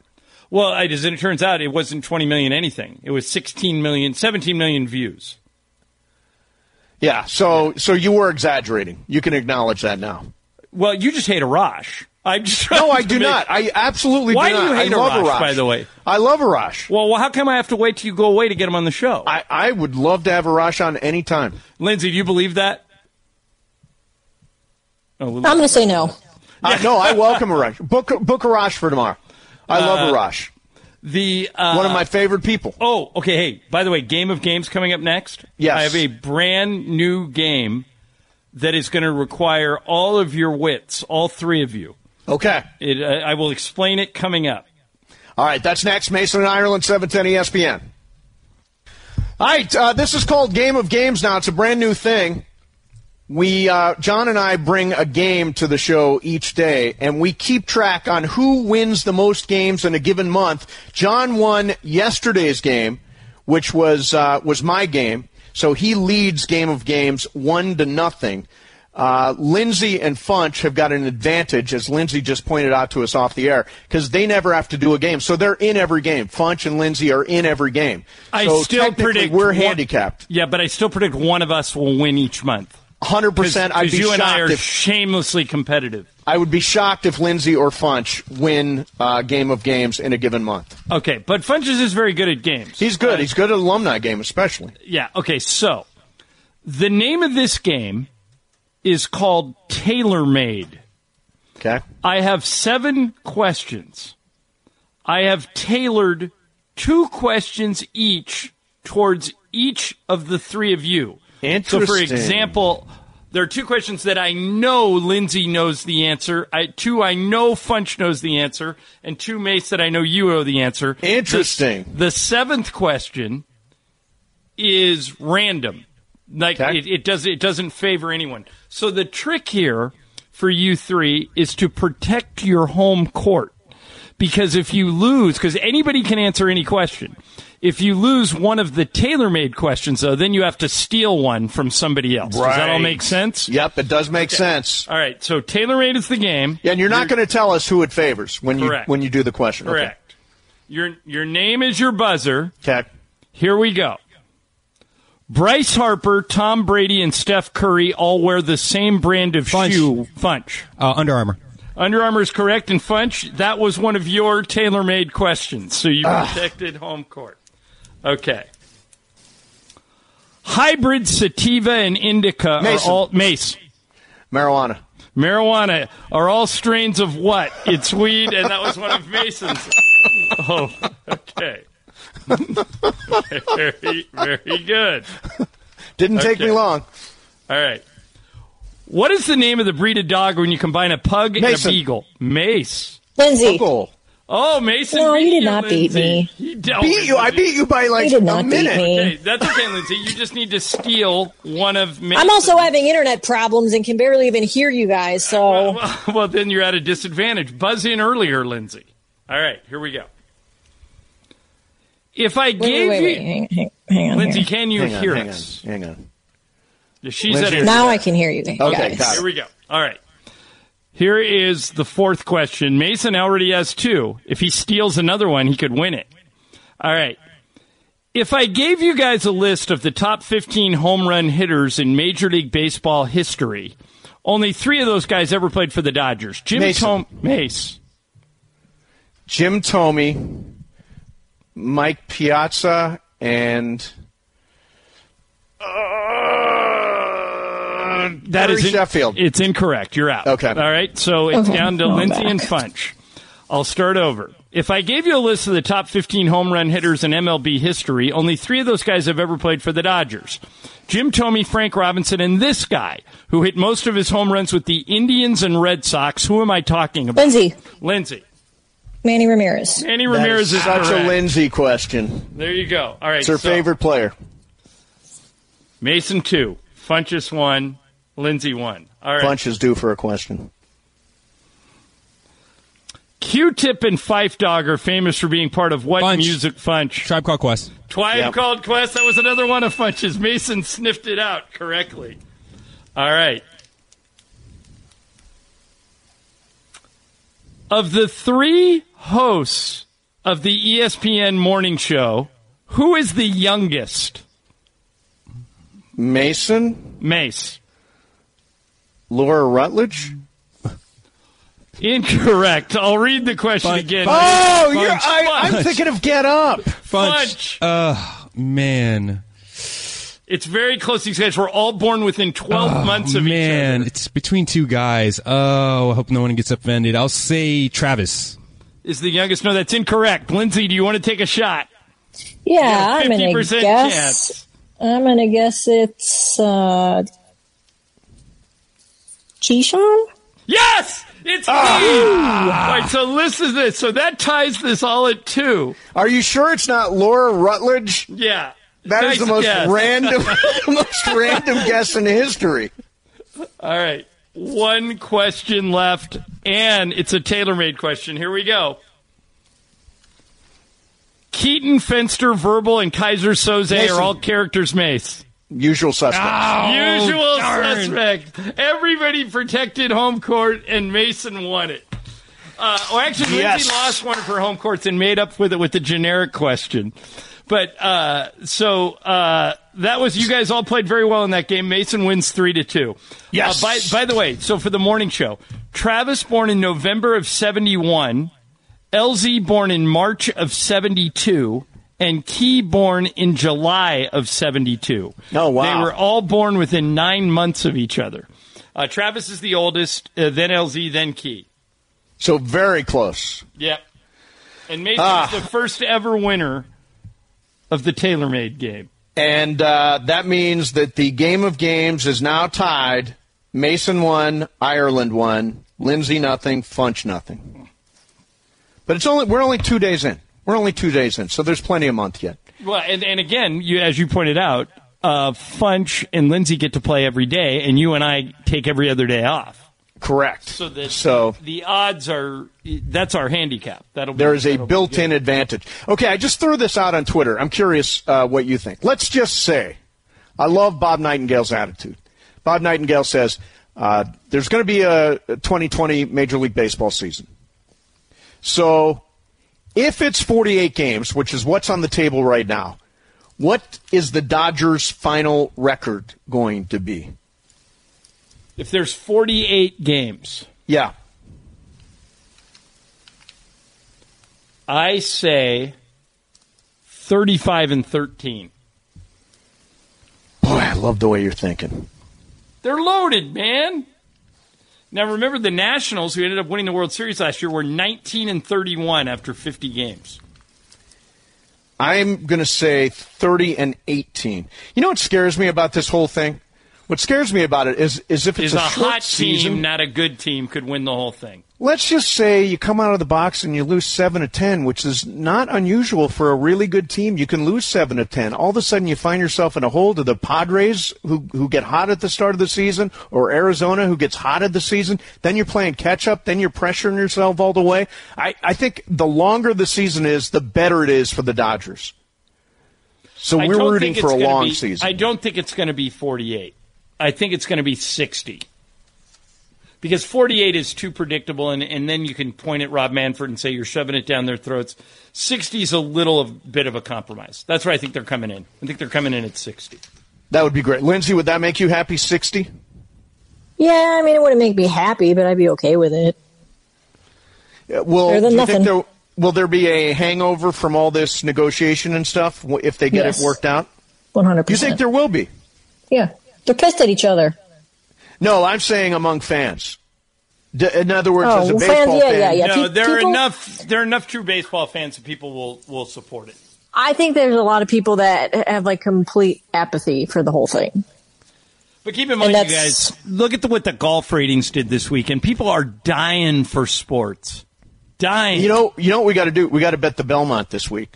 Well, as it turns out, it wasn't 20 million anything. It was 17 million views. Yeah, so you were exaggerating. You can acknowledge that now. Well, you just hate Arash. No, I do not. I absolutely do not. Why do you hate Arash, by the way? I love Arash. Well, how come I have to wait till you go away to get him on the show? I would love to have Arash on any time. Lindsay, do you believe that? I'm going to say no. No, I welcome Arash. Book Arash for tomorrow. I love Arash. One of my favorite people. Oh, okay. Hey, by the way, Game of Games coming up next. Yes. I have a brand new game that is going to require all of your wits, all three of you. Okay. I will explain it coming up. All right, that's next. Mason and Ireland, 710 ESPN. All right, this is called Game of Games now. It's a brand new thing. John and I bring a game to the show each day, and we keep track on who wins the most games in a given month. John won yesterday's game, which was my game, so he leads Game of Games 1-0. Lindsay and Funch have got an advantage, as Lindsay just pointed out to us off the air, because they never have to do a game. So they're in every game. Funch and Lindsay are in every game. So still predict we're handicapped. Yeah, but I still predict one of us will win each month. 100%. I'd be you shocked and I are if shamelessly competitive. I would be shocked if Lindsay or Funch win Game of Games in a given month. Okay, but Funch is very good at games. He's good. He's good at alumni game, especially. Yeah. Okay. So the name of this game is called Tailor-Made. Okay. I have 7 questions. I have tailored 2 questions each towards each of the 3 of you. Interesting. So, for example, there are 2 questions that I know Lindsay knows the answer. 2 I know Funch knows the answer. And 2, Mace, that I know you know the answer. Interesting. The 7th question is random. Like, okay. it doesn't favor anyone. So the trick here for you 3 is to protect your home court. Because if you lose, because anybody can answer any question. If you lose one of the tailor-made questions, though, then you have to steal one from somebody else. Right. Does that all make sense? Yep, it does make sense. All right, so tailor-made is the game. Yeah, and you're not going to tell us who it favors when you do the question. Correct. Okay. Your name is your buzzer. Okay. Here we go. Bryce Harper, Tom Brady, and Steph Curry all wear the same brand of shoe. Funch. Under Armour. Under Armour is correct. And Funch, that was one of your tailor-made questions. So you protected home court. Okay. Hybrid sativa and indica are all... Mace. Marijuana. Marijuana are all strains of what? It's weed, and that was one of Mason's. Oh, okay. Very, very good. Didn't take me long. All right. What is the name of the breed of dog when you combine a pug and a beagle? Mace. Lindsay. Uncle. Oh, Mason. No, you did not beat me. I beat you by like a minute. Okay, that's okay, Lindsay. You just need to steal one of Mason's. I'm also having internet problems and can barely even hear you guys, so... Well, then you're at a disadvantage. Buzz in earlier, Lindsay. All right, here we go. If I gave you... Hang on. Lindsay, here. can you hear us? Hang on. She's at now I can hear you. Okay, got it. Here we go. All right. Here is the 4th question. Mason already has 2. If he steals another one, he could win it. All right. If I gave you guys a list of the top 15 home run hitters in Major League Baseball history, only 3 of those guys ever played for the Dodgers. Mace. Jim Thome, Mike Piazza, and... that is Sheffield. It's incorrect. You're out. Okay. All right. So it's down to Lindsay and Funch. I'll start over. If I gave you a list of the top 15 home run hitters in MLB history, only 3 of those guys have ever played for the Dodgers. Jim Thome, Frank Robinson, and this guy, who hit most of his home runs with the Indians and Red Sox. Who am I talking about? Lindsay. Manny Ramirez. Manny Ramirez is such correct. a Lindsay question. There you go. All right. It's her favorite player. Mason 2. Funchess 1. Lindsay 1. All right. Funch is due for a question. Q-Tip and Phife Dawg are famous for being part of what music, Funch? Tribe Called Quest. Tribe Called Quest. That was another one of Funch's. Mason sniffed it out correctly. All right. Of the 3 hosts of the ESPN morning show, who is the youngest? Mace. Laura Rutledge? Incorrect. I'll read the question again. Oh, I'm thinking of Get Up. Funch. Man. It's very close. These guys were all born within 12 months of each other. Man, it's between two guys. Oh, I hope no one gets offended. I'll say Travis. Is the youngest? No, that's incorrect. Lindsay, do you want to take a shot? Yeah, I'm going to guess. Chance. I'm going to guess it's Keyshawn? Yes! It's me! All right, so listen to this. So that ties this all at 2. Are you sure it's not Laura Rutledge? Yeah. That is the most guess. random guess in history. All right. One question left, and it's a tailor-made question. Here we go. Keaton, Fenster, Verbal, and Kaiser Soze are all characters, Mace. Usual suspect. Usual suspect. Everybody protected home court, and Mason won it. Lindsay lost one of her home courts and made up with it with the generic question. But that was, you guys all played very well in that game. Mason wins 3-2. Yes. By the way, so for the morning show, Travis born in November of 71, LZ born in March of 72, and Key born in July of 72. Oh, wow. They were all born within 9 months of each other. Travis is the oldest, then LZ, then Key. So very close. Yep. And Mason is the first ever winner of the TaylorMade game. And that means that the game of games is now tied. Mason 1, Ireland 1, Lindsay nothing, Funch nothing. But we're only 2 days in. So there's plenty of month yet. Well, and again, as you pointed out, Funch and Lindsay get to play every day, and you and I take every other day off. Correct. So the odds are, that's our handicap. There is a built-in advantage. Okay, I just threw this out on Twitter. I'm curious what you think. Let's just say, I love Bob Nightingale's attitude. Bob Nightingale says there's going to be a 2020 Major League Baseball season. So if it's 48 games, which is what's on the table right now, what is the Dodgers' final record going to be? If there's 48 games. Yeah. I say 35-13. Boy, I love the way you're thinking. They're loaded, man. Now, remember the Nationals, who ended up winning the World Series last year, were 19-31 after 50 games. I'm going to say 30-18. You know what scares me about this whole thing? What scares me about it is if it's a short hot season, team, not a good team, could win the whole thing. Let's just say you come out of the box and you lose 7-10, which is not unusual for a really good team. You can lose 7-10. All of a sudden, you find yourself in a hole to the Padres, who get hot at the start of the season, or Arizona, who gets hot at the season. Then you're playing catch up. Then you're pressuring yourself all the way. I think the longer the season is, the better it is for the Dodgers. So we're rooting for a long season. I don't think it's going to be 48. I think it's going to be 60. Because 48 is too predictable, and then you can point at Rob Manfred and say you're shoving it down their throats. 60 is a bit of a compromise. That's where I think they're coming in. I think they're coming in at 60. That would be great. Lindsay, would that make you happy, 60? Yeah, I mean, it wouldn't make me happy, but I'd be okay with it. Better than nothing. Will there be a hangover from all this negotiation and stuff if they get it worked out? 100%. You think there will be? Yeah. They're pissed at each other. No, I'm saying among fans. In other words, as a baseball fans, fan. Yeah. No, there are enough true baseball fans that people will support it. I think there's a lot of people that have complete apathy for the whole thing. But keep in mind, you guys, look at what the golf ratings did this weekend. People are dying for sports. Dying. You know what we got to do? We got to bet the Belmont this week.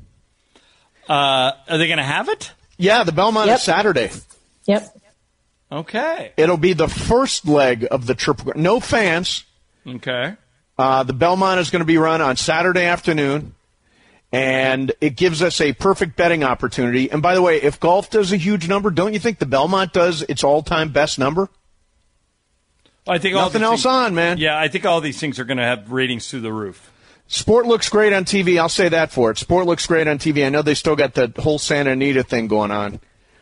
Are they going to have it? Yeah, the Belmont is Saturday. Yep. Okay. It'll be the first leg of the triple. No fans. Okay. The Belmont is going to be run on Saturday afternoon, and it gives us a perfect betting opportunity. And by the way, if golf does a huge number, don't you think the Belmont does its all-time best number? I think nothing else on, man. Yeah, I think all these things are going to have ratings through the roof. Sport looks great on TV. I'll say that for it. Sport looks great on TV. I know they still got the whole Santa Anita thing going on.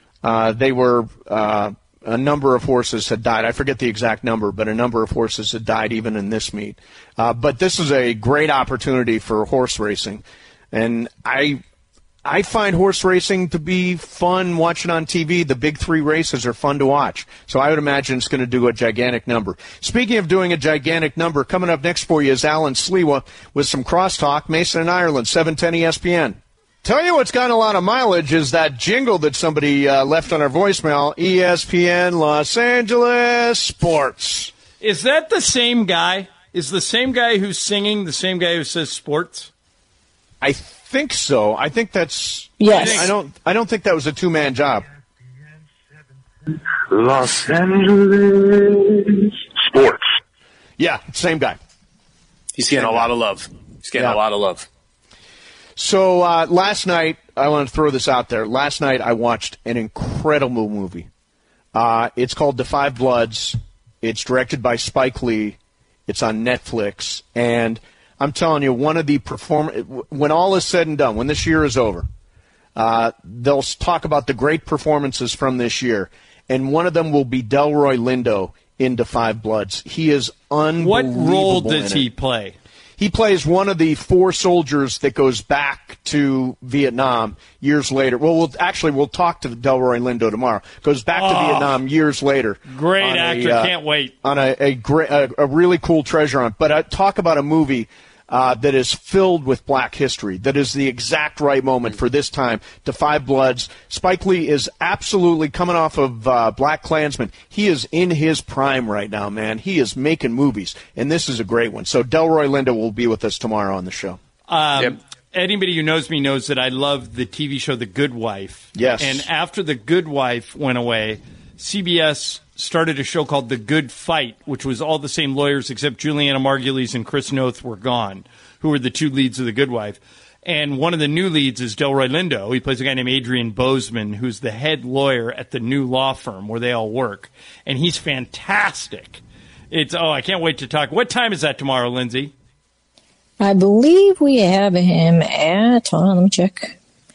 A number of horses had died. I forget the exact number, but a number of horses had died even in this meet. But this is a great opportunity for horse racing. And I find horse racing to be fun watching on TV. The big 3 races are fun to watch. So I would imagine it's going to do a gigantic number. Speaking of doing a gigantic number, coming up next for you is Alan Sliwa with some crosstalk. Mason and Ireland, 710 ESPN. Tell you what's gotten a lot of mileage is that jingle that somebody left on our voicemail, ESPN Los Angeles Sports. Is that the same guy? Is the same guy who's singing the same guy who says sports? I think so. I think that's... Yes. I don't think that was a two-man job. Los Angeles Sports. Yeah, same guy. He's getting a lot of love. So last night, I want to throw this out there. Last night, I watched an incredible movie. It's called The Five Bloods. It's directed by Spike Lee. It's on Netflix. And I'm telling you, one of the when all is said and done, when this year is over, they'll talk about the great performances from this year. And one of them will be Delroy Lindo in The Five Bloods. He is unbelievable. What role does he play? He plays one of the 4 soldiers that goes back to Vietnam years later. Well, we'll talk to Delroy Lindo tomorrow. Goes back to Vietnam years later. Great actor, can't wait. On a really cool treasure hunt. But talk about a movie that is filled with black history. That is the exact right moment for this time. To Five Bloods. Spike Lee is absolutely coming off of Black Klansman. He is in his prime right now, man. He is making movies, and this is a great one. So Delroy Lindo will be with us tomorrow on the show. Anybody who knows me knows that I love the TV show The Good Wife. Yes. And after The Good Wife went away, CBS started a show called The Good Fight, which was all the same lawyers except Juliana Margulies and Chris Noth were gone, who were the 2 leads of The Good Wife. And one of the new leads is Delroy Lindo. He plays a guy named Adrian Bozeman, who's the head lawyer at the new law firm where they all work. And he's fantastic. I can't wait to talk. What time is that tomorrow, Lindsay? I believe we have him at, hold on, let me check.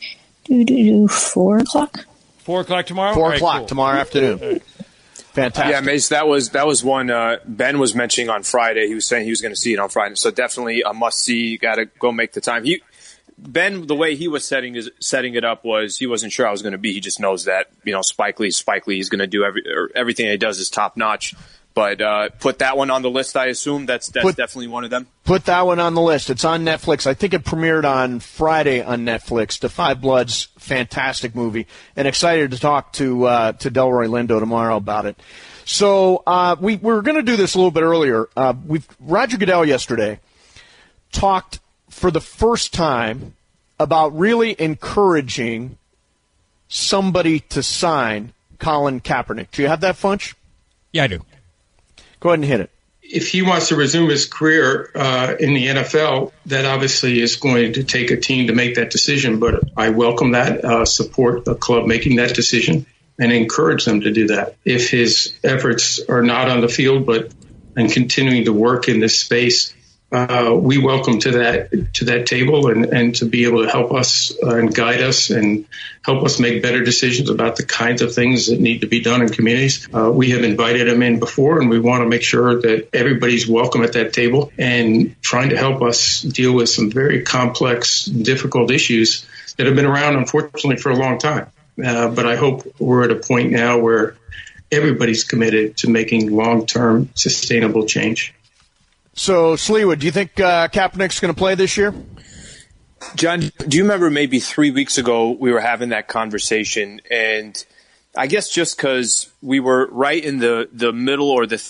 4 o'clock? 4 o'clock tomorrow? 4 o'clock tomorrow afternoon. Fantastic. Yeah, Mace, that was one Ben was mentioning on Friday. He was saying he was going to see it on Friday. So definitely a must-see. You got to go make the time. Ben, the way he was setting it up was he wasn't sure I was going to be. He just knows that, Spike Lee. He's going to do everything he does is top-notch. But put that one on the list, I assume. That's definitely one of them. Put that one on the list. It's on Netflix. I think it premiered on Friday on Netflix. The Five Bloods, fantastic movie. And excited to talk to Delroy Lindo tomorrow about it. So we were going to do this a little bit earlier. Roger Goodell yesterday talked for the first time about really encouraging somebody to sign Colin Kaepernick. Do you have that, Funch? Yeah, I do. Go ahead and hit it. If he wants to resume his career in the NFL, that obviously is going to take a team to make that decision. But I welcome that, support the club making that decision, and encourage them to do that. If his efforts are not on the field, and continuing to work in this space, we welcome to that table and to be able to help us and guide us and help us make better decisions about the kinds of things that need to be done in communities. We have invited him in before, and we want to make sure that everybody's welcome at that table and trying to help us deal with some very complex, difficult issues that have been around, unfortunately, for a long time. But I hope we're at a point now where everybody's committed to making long-term sustainable change. So, Sliwa, do you think Kaepernick's going to play this year? John, do you remember maybe 3 weeks ago we were having that conversation, and I guess just because we were right in the middle or the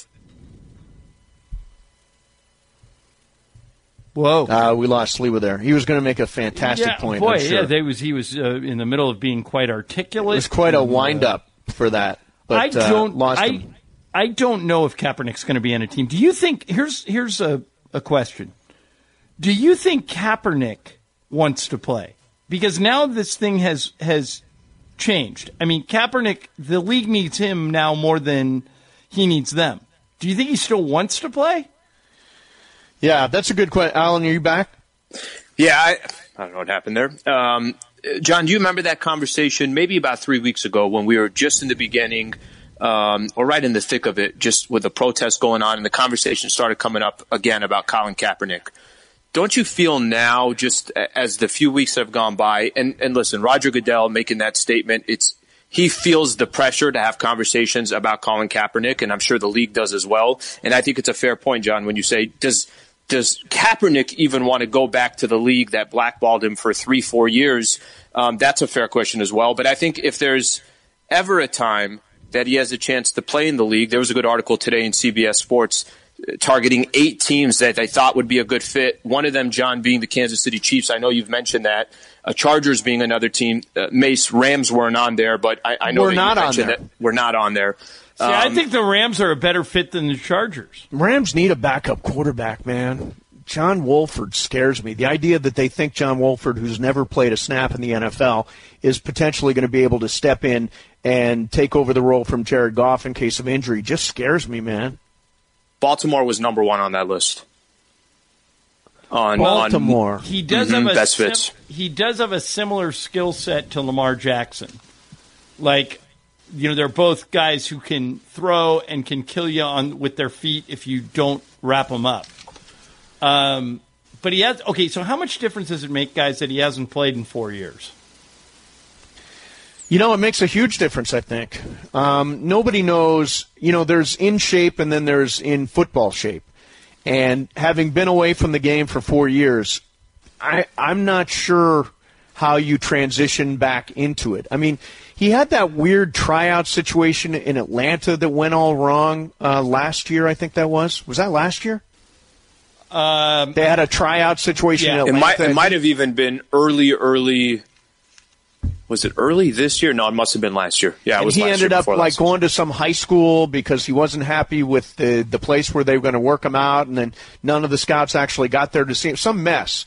Whoa! We lost Sliwa there. He was going to make a fantastic point. Boy, I'm sure. he was in the middle of being quite articulate. It was quite a wind-up for that, but lost him. I don't know if Kaepernick's going to be on a team. Do you think? Here's a question. Do you think Kaepernick wants to play? Because now this thing has changed. I mean, Kaepernick, the league needs him now more than he needs them. Do you think he still wants to play? Yeah, that's a good question. Alan, are you back? Yeah, I don't know what happened there. John, do you remember that conversation maybe about 3 weeks ago when we were just in the beginning or right in the thick of it, just with the protests going on, and the conversation started coming up again about Colin Kaepernick? Don't you feel now, just as the few weeks have gone by, and listen, Roger Goodell making that statement, he feels the pressure to have conversations about Colin Kaepernick, and I'm sure the league does as well. And I think it's a fair point, John, when you say, does Kaepernick even want to go back to the league that blackballed him for 3-4 years? That's a fair question as well. But I think if there's ever a time that he has a chance to play in the league, there was a good article today in CBS Sports targeting 8 teams that they thought would be a good fit. One of them, John, being the Kansas City Chiefs. I know you've mentioned that. Chargers being another team. Mace, Rams weren't on there, but I know that you mentioned that we're not on there. See, I think the Rams are a better fit than the Chargers. Rams need a backup quarterback, man. John Wolford scares me. The idea that they think John Wolford, who's never played a snap in the NFL, is potentially going to be able to step in and take over the role from Jared Goff in case of injury just scares me, man. Baltimore was number 1 on that list. Baltimore. He does have best fits. He does have a similar skill set to Lamar Jackson. Like, they're both guys who can throw and can kill you with their feet if you don't wrap them up. But he has. Okay, so how much difference does it make, guys, that he hasn't played in 4 years? It makes a huge difference, I think. Nobody knows, there's in shape and then there's in football shape. And having been away from the game for 4 years, I'm not sure how you transition back into it. I mean, he had that weird tryout situation in Atlanta that went all wrong last year, I think that was. Was that last year? They had a tryout situation in Atlanta. It might have even been early. Was it early this year? No, it must have been last year. Yeah, it was last year. He ended up going to some high school because he wasn't happy with the place where they were going to work him out, and then none of the scouts actually got there to see him. Some mess.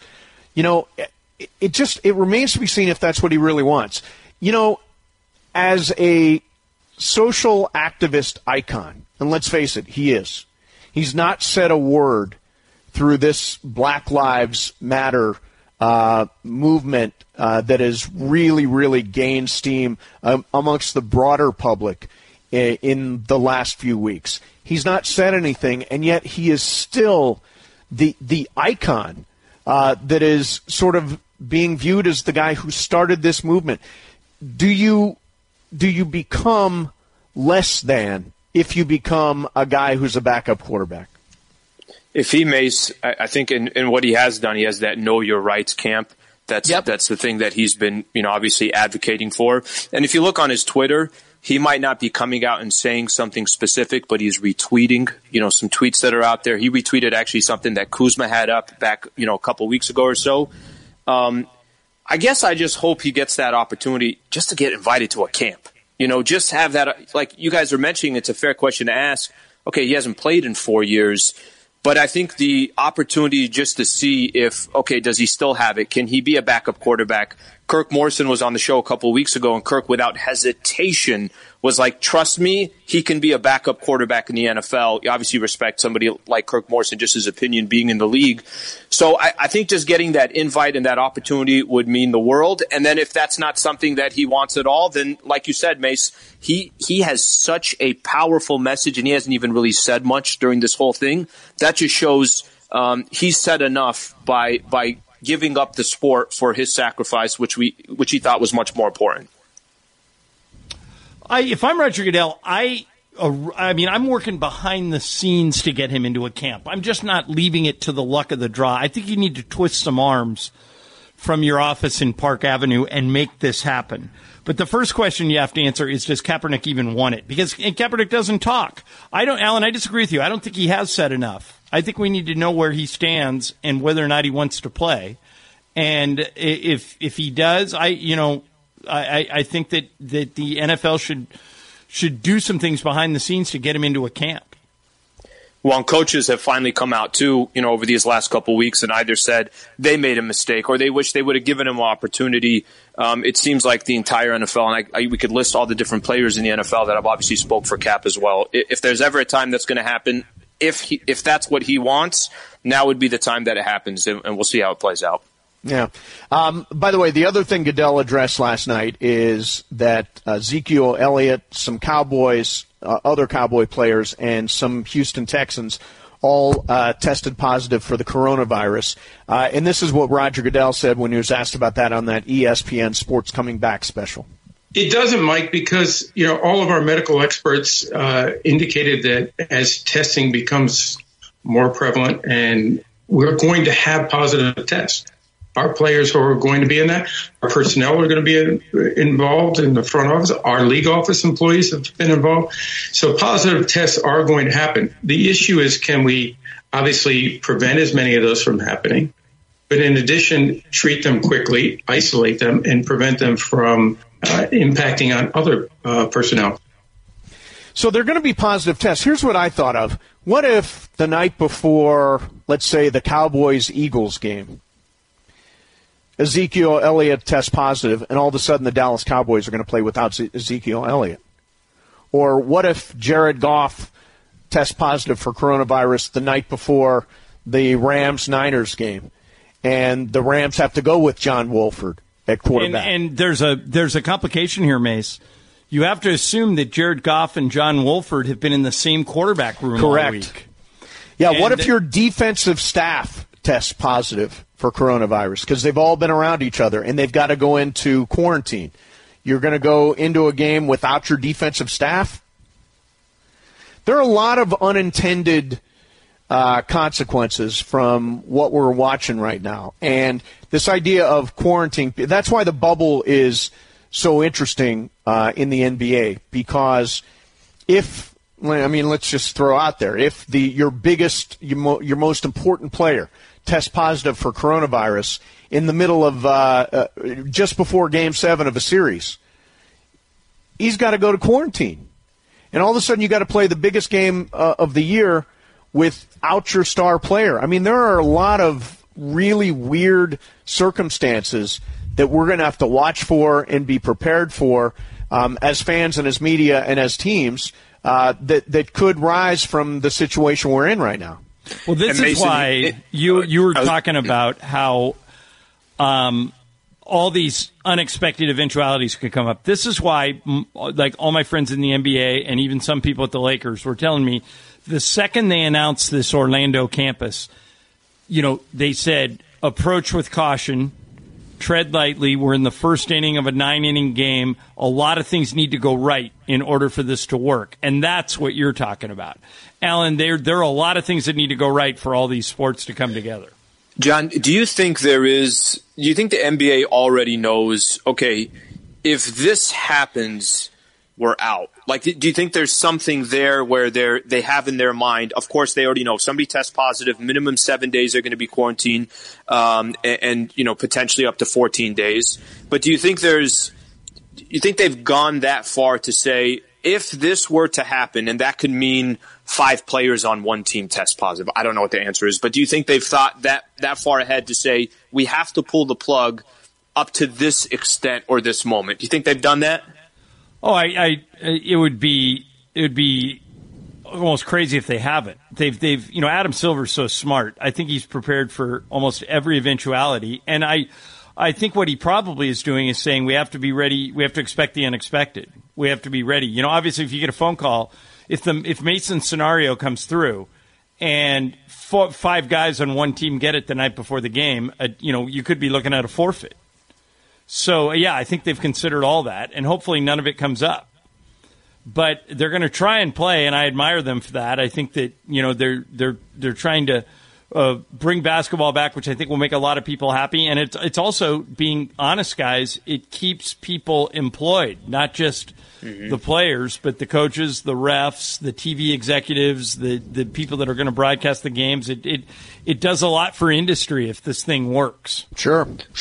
It remains to be seen if that's what he really wants. As a social activist icon, and let's face it, he is. He's not said a word through this Black Lives Matter movement that has really, really gained steam amongst the broader public in the last few weeks. He's not said anything, and yet he is still the icon that is sort of being viewed as the guy who started this movement. Do you become less than if you become a guy who's a backup quarterback? If he makes, I think in what he has done, he has that know your rights camp. That's the thing that he's been, obviously advocating for. And if you look on his Twitter, he might not be coming out and saying something specific, but he's retweeting, some tweets that are out there. He retweeted actually something that Kuzma had up back, a couple weeks ago or so. I guess I just hope he gets that opportunity just to get invited to a camp. Just have that, like you guys are mentioning, it's a fair question to ask. Okay, he hasn't played in 4 years. But I think the opportunity just to see if, does he still have it? Can he be a backup quarterback? Kirk Morrison was on the show a couple of weeks ago, and Kirk, without hesitation, was like, trust me, he can be a backup quarterback in the NFL. You obviously respect somebody like Kirk Morrison, just his opinion being in the league. So I think just getting that invite and that opportunity would mean the world. And then if that's not something that he wants at all, then like you said, Mace, he has such a powerful message, and he hasn't even really said much during this whole thing. That just shows he's said enough by giving up the sport for his sacrifice, which he thought was much more important. If I'm Roger Goodell, I'm working behind the scenes to get him into a camp. I'm just not leaving it to the luck of the draw. I think you need to twist some arms from your office in Park Avenue and make this happen. But the first question you have to answer is, does Kaepernick even want it? Because Kaepernick doesn't talk. Alan, I disagree with you. I don't think he has said enough. I think we need to know where he stands and whether or not he wants to play. And if he does, I think that the NFL should do some things behind the scenes to get him into a camp. Well, and coaches have finally come out too, over these last couple of weeks and either said they made a mistake or they wish they would have given him an opportunity. It seems like the entire NFL, and we could list all the different players in the NFL that have obviously spoke for Cap as well. If there's ever a time that's going to happen, if that's what he wants, now would be the time that it happens, and we'll see how it plays out. Yeah. By the way, the other thing Goodell addressed last night is that Ezekiel Elliott, some Cowboys, other Cowboy players, and some Houston Texans all tested positive for the coronavirus. And this is what Roger Goodell said when he was asked about that on that ESPN Sports Coming Back special. It doesn't, Mike, because all of our medical experts indicated that as testing becomes more prevalent, and we're going to have positive tests. Our players who are going to be in that, our personnel are going to be involved in the front office. Our league office employees have been involved. So positive tests are going to happen. The issue is, can we obviously prevent as many of those from happening, but in addition, treat them quickly, isolate them, and prevent them from impacting on other personnel. So they're going to be positive tests. Here's what I thought of. What if the night before, let's say, the Cowboys-Eagles game, Ezekiel Elliott tests positive, and all of a sudden the Dallas Cowboys are going to play without Ezekiel Elliott? Or what if Jared Goff tests positive for coronavirus the night before the Rams-Niners game, and the Rams have to go with John Wolford at quarterback? And there's a complication here, Mace. You have to assume that Jared Goff and John Wolford have been in the same quarterback room all week. Yeah, and what if your defensive staff tests positive for coronavirus because they've all been around each other and they've got to go into quarantine? You're going to go into a game without your defensive staff? There are a lot of unintended consequences from what we're watching right now. And this idea of quarantine, that's why the bubble is so interesting in the NBA, because let's just throw out there, if your most important player tests positive for coronavirus in the middle of just before Game 7 of a series, he's got to go to quarantine. And all of a sudden you got to play the biggest game of the year without your star player. I mean, there are a lot of really weird circumstances that we're going to have to watch for and be prepared for as fans and as media and as teams that could rise from the situation we're in right now. Well, this is why you were talking about how all these unexpected eventualities could come up. This is why, like all my friends in the NBA and even some people at the Lakers were telling me, the second they announced this Orlando campus, they said, approach with caution, tread lightly. We're in the first inning of a 9-inning game. A lot of things need to go right in order for this to work. And that's what you're talking about. Alan, there are a lot of things that need to go right for all these sports to come together. John, do you think the NBA already knows, okay, if this happens, we're out? Like, do you think there's something there where they have in their mind, of course they already know, if somebody tests positive, minimum 7 days they're going to be quarantined, and potentially up to 14 days. But do you think they've gone that far to say, if this were to happen, and that could mean 5 players on one team test positive? I don't know what the answer is, but do you think they've thought that far ahead to say, we have to pull the plug up to this extent or this moment? Do you think they've done that? Oh, it would be almost crazy if they haven't. They've Adam Silver's so smart. I think he's prepared for almost every eventuality, and I think what he probably is doing is saying we have to be ready. We have to expect the unexpected. We have to be ready. Obviously, if you get a phone call, if Mason's scenario comes through, and 5 guys on one team get it the night before the game, you could be looking at a forfeit. So, yeah, I think they've considered all that, and hopefully none of it comes up. But they're going to try and play, and I admire them for that. I think that, they're trying to bring basketball back, which I think will make a lot of people happy. And it's also, being honest, guys, it keeps people employed, not just the players, but the coaches, the refs, the TV executives, the people that are going to broadcast the games. It does a lot for industry if this thing works. Sure.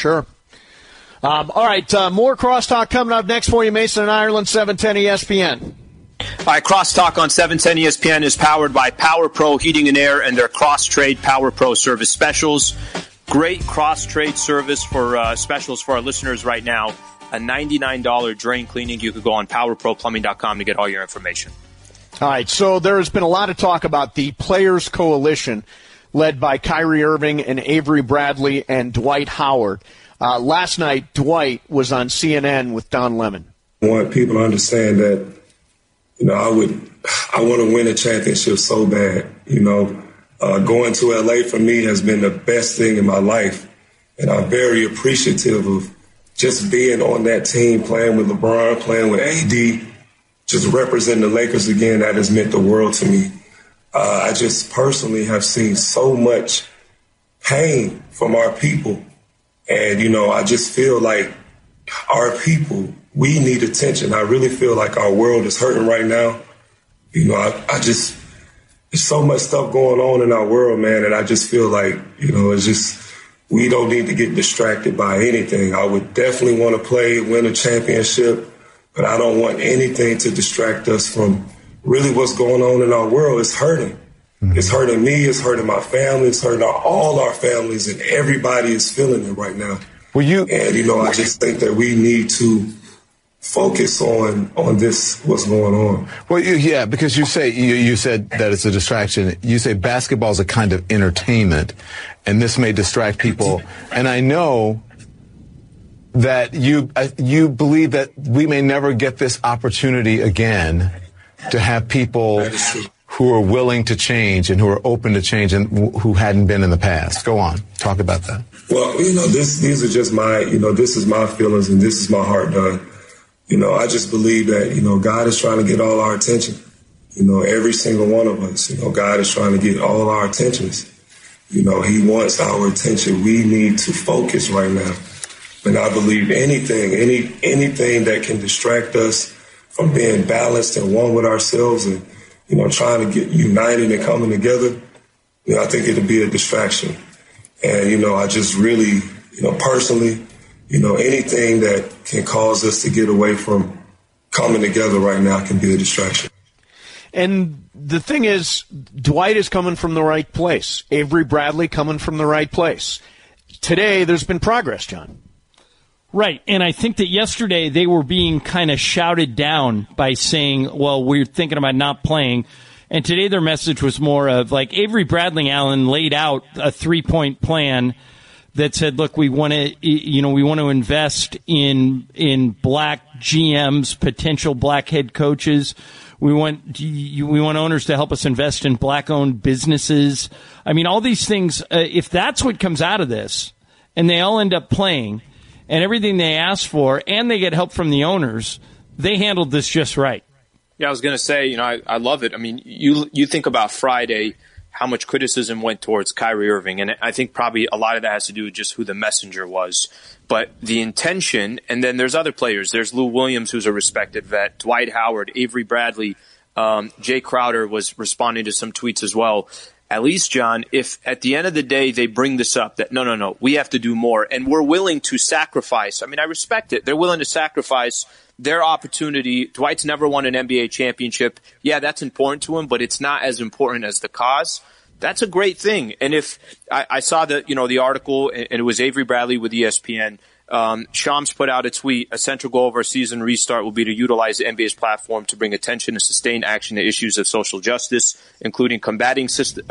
All right, more Crosstalk coming up next for you, Mason and Ireland, 710 ESPN. All right, Crosstalk on 710 ESPN is powered by Power Pro Heating and Air and their Cross-Trade Power Pro Service specials. Great cross-trade service for specials for our listeners right now. A $99 drain cleaning. You could go on PowerProPlumbing.com to get all your information. All right, so there has been a lot of talk about the Players Coalition led by Kyrie Irving and Avery Bradley and Dwight Howard. Last night, Dwight was on CNN with Don Lemon. I want people to understand that, I want to win a championship so bad. Going to L.A. for me has been the best thing in my life, and I'm very appreciative of just being on that team, playing with LeBron, playing with AD, just representing the Lakers again. That has meant the world to me. I just personally have seen so much pain from our people. And, I just feel like our people, we need attention. I really feel like our world is hurting right now. There's so much stuff going on in our world, man. And I just feel like, we don't need to get distracted by anything. I would definitely want to win a championship, but I don't want anything to distract us from really what's going on in our world. It's hurting. Mm-hmm. It's hurting me. It's hurting my family. It's hurting all our families, and everybody is feeling it right now. I just think that we need to focus on this, what's going on. Well, because you said that it's a distraction. You say basketball is a kind of entertainment, and this may distract people. And I know that you believe that we may never get this opportunity again to have people who are willing to change and who are open to change and who hadn't been in the past. Go on. Talk about that. Well, these are just my, this is my feelings and this is my heart, Don. I just believe that, God is trying to get all our attention. Every single one of us, God is trying to get all our attentions. He wants our attention. We need to focus right now. And I believe anything that can distract us from being balanced and one with ourselves and, trying to get united and coming together, I think it'll be a distraction. And, I just really, personally, anything that can cause us to get away from coming together right now can be a distraction. And the thing is, Dwight is coming from the right place. Avery Bradley coming from the right place. Today, there's been progress, John. Right, and I think that yesterday they were being kind of shouted down by saying, well, we're thinking about not playing. And today their message was more of like Avery Bradley Allen laid out a 3-point plan that said, look, we want to invest in black GMs, potential black head coaches. We want owners to help us invest in black-owned businesses. I mean, all these things, if that's what comes out of this, and they all end up playing, and everything they ask for, and they get help from the owners, they handled this just right. Yeah, I was going to say, I love it. I mean, you think about Friday, how much criticism went towards Kyrie Irving, and I think probably a lot of that has to do with just who the messenger was. But the intention, and then there's other players. There's Lou Williams, who's a respected vet, Dwight Howard, Avery Bradley, Jay Crowder was responding to some tweets as well. At least, John, if at the end of the day they bring this up, that no, we have to do more, and we're willing to sacrifice. I mean, I respect it. They're willing to sacrifice their opportunity. Dwight's never won an NBA championship. Yeah, that's important to him, but it's not as important as the cause. That's a great thing. And if I saw the article, and it was Avery Bradley with ESPN. Shams put out a tweet. A central goal of our season restart will be to utilize the NBA's platform to bring attention and sustained action to issues of social justice, including combating systemic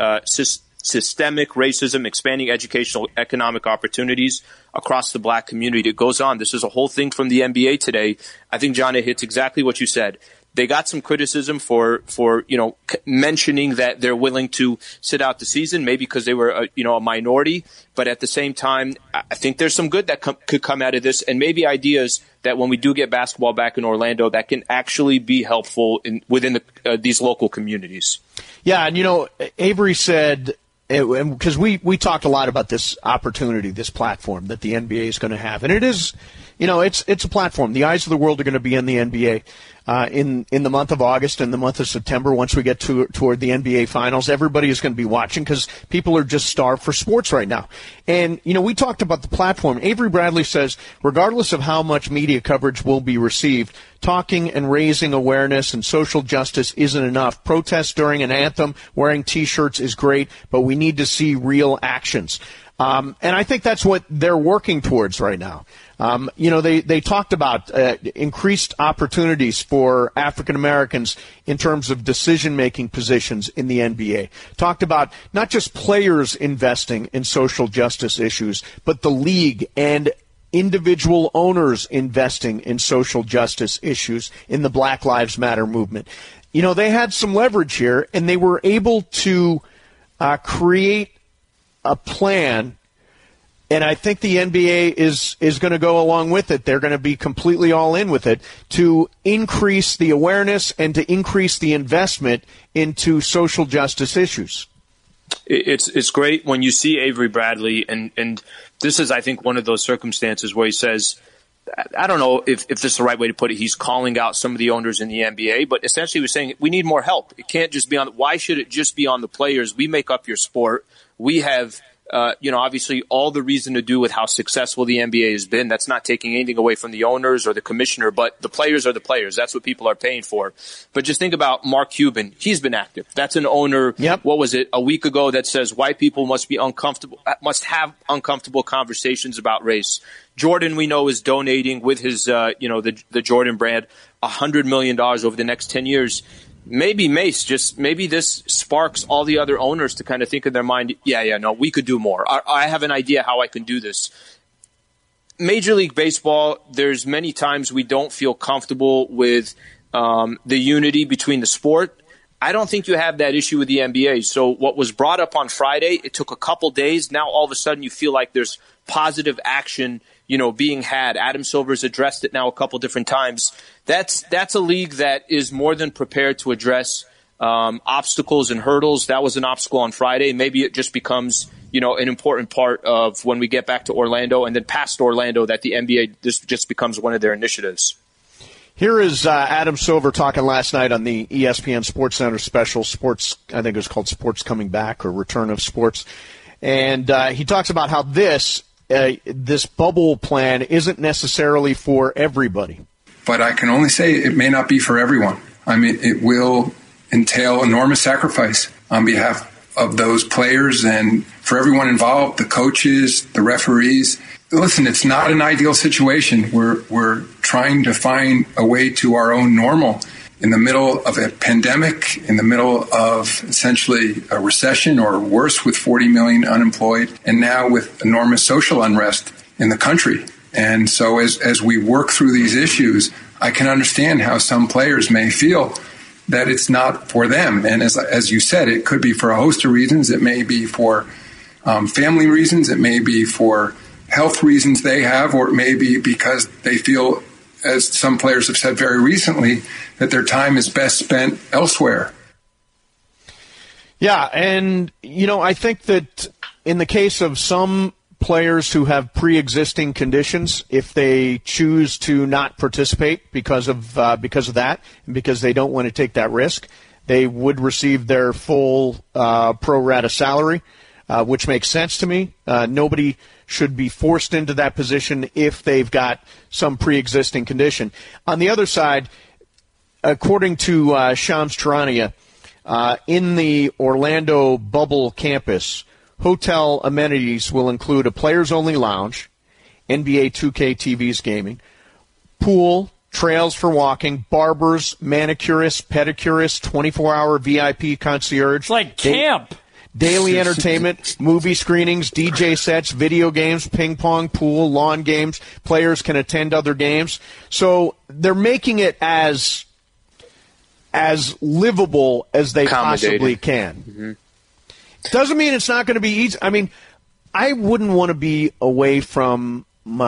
racism, expanding educational economic opportunities across the black community. It goes on. This is a whole thing from the NBA today. I think, John, it hits exactly what you said. They got some criticism for mentioning that they're willing to sit out the season, maybe because they were a minority. But at the same time, I think there's some good that could come out of this, and maybe ideas that when we do get basketball back in Orlando, that can actually be helpful within these local communities. Yeah, and Avery said, because we talked a lot about this opportunity, this platform that the NBA is going to have, and it is, it's a platform. The eyes of the world are going to be in the NBA. In the month of August and the month of September, once we get toward the NBA Finals, everybody is going to be watching because people are just starved for sports right now. And, we talked about the platform. Avery Bradley says, regardless of how much media coverage will be received, talking and raising awareness and social justice isn't enough. Protests during an anthem, wearing T-shirts is great, but we need to see real actions. And I think that's what they're working towards right now. They talked about increased opportunities for African Americans in terms of decision-making positions in the NBA. Talked about not just players investing in social justice issues, but the league and individual owners investing in social justice issues in the Black Lives Matter movement. They had some leverage here, and they were able to create a plan, and I think the NBA is going to go along with it. They're going to be completely all in with it to increase the awareness and to increase the investment into social justice issues. It's great when you see Avery Bradley, and this is, I think, one of those circumstances where he says, I don't know if this is the right way to put it, he's calling out some of the owners in the NBA, but essentially he was saying we need more help. It can't just be why should it just be on the players? We make up your sport. We have, obviously all the reason to do with how successful the NBA has been. That's not taking anything away from the owners or the commissioner, but the players are the players. That's what people are paying for. But just think about Mark Cuban. He's been active. That's an owner. Yep. What was it, a week ago, that says white people must have uncomfortable conversations about race. Jordan, we know, is donating with his, the Jordan brand, $100 million over the next 10 years. Maybe maybe this sparks all the other owners to kind of think in their mind, we could do more. I have an idea how I can do this. Major League Baseball, there's many times we don't feel comfortable with the unity between the sport. I don't think you have that issue with the NBA. So what was brought up on Friday, it took a couple days. Now all of a sudden you feel like there's positive action being had. Adam Silver's addressed it now a couple different times. That's a league that is more than prepared to address obstacles and hurdles. That was an obstacle on Friday. Maybe it just becomes, an important part of when we get back to Orlando and then past Orlando, that the NBA, this just becomes one of their initiatives. Here is Adam Silver talking last night on the ESPN SportsCenter special, Sports, I think it was called Sports Coming Back or Return of Sports. And he talks about how this bubble plan isn't necessarily for everybody. But I can only say it may not be for everyone. I mean, it will entail enormous sacrifice on behalf of those players and for everyone involved, the coaches, the referees. Listen, it's not an ideal situation. We're trying to find a way to our own normal in the middle of a pandemic, in the middle of essentially a recession or worse with 40 million unemployed, and now with enormous social unrest in the country. And so as we work through these issues, I can understand how some players may feel that it's not for them. And as you said, it could be for a host of reasons. It may be for family reasons. It may be for health reasons they have, or it may be because they feel, as some players have said very recently, that their time is best spent elsewhere. Yeah, and, I think that in the case of some players who have pre-existing conditions, if they choose to not participate because of that, and because they don't want to take that risk, they would receive their full pro rata salary, which makes sense to me. Nobody should be forced into that position if they've got some pre-existing condition. On the other side, according to Shams Charania, in the Orlando bubble campus, hotel amenities will include a players-only lounge, NBA 2K TVs gaming, pool, trails for walking, barbers, manicurists, pedicurists, 24-hour VIP concierge. It's like camp. Daily entertainment, movie screenings, DJ sets, video games, ping pong, pool, lawn games. Players can attend other games. So they're making it as livable as they possibly can. Mm-hmm. Doesn't mean it's not going to be easy. I mean, I wouldn't want to be away from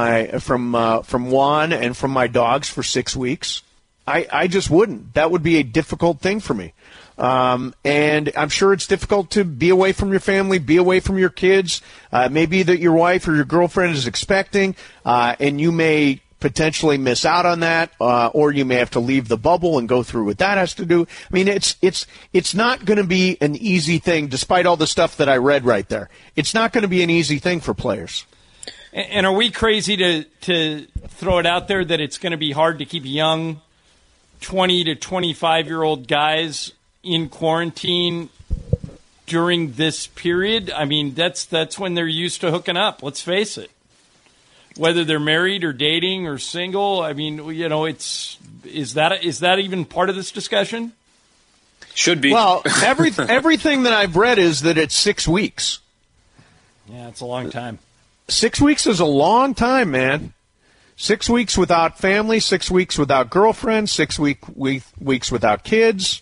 Juan and from my dogs for 6 weeks. I just wouldn't. That would be a difficult thing for me. And I'm sure it's difficult to be away from your family, be away from your kids. Maybe that your wife or your girlfriend is expecting, and you may potentially miss out on that, or you may have to leave the bubble and go through what that has to do. I mean, it's not going to be an easy thing, despite all the stuff that I read right there. It's not going to be an easy thing for players. And are we crazy to throw it out there that it's going to be hard to keep young 20 to 25-year-old guys in quarantine during this period, I mean, that's when they're used to hooking up. Let's face it. Whether they're married or dating or single, I mean, you know, is that even part of this discussion? Should be. Well, everything that I've read is that it's 6 weeks. Yeah, it's a long time. 6 weeks is a long time, man. 6 weeks without family, 6 weeks without girlfriend, 6 weeks without kids.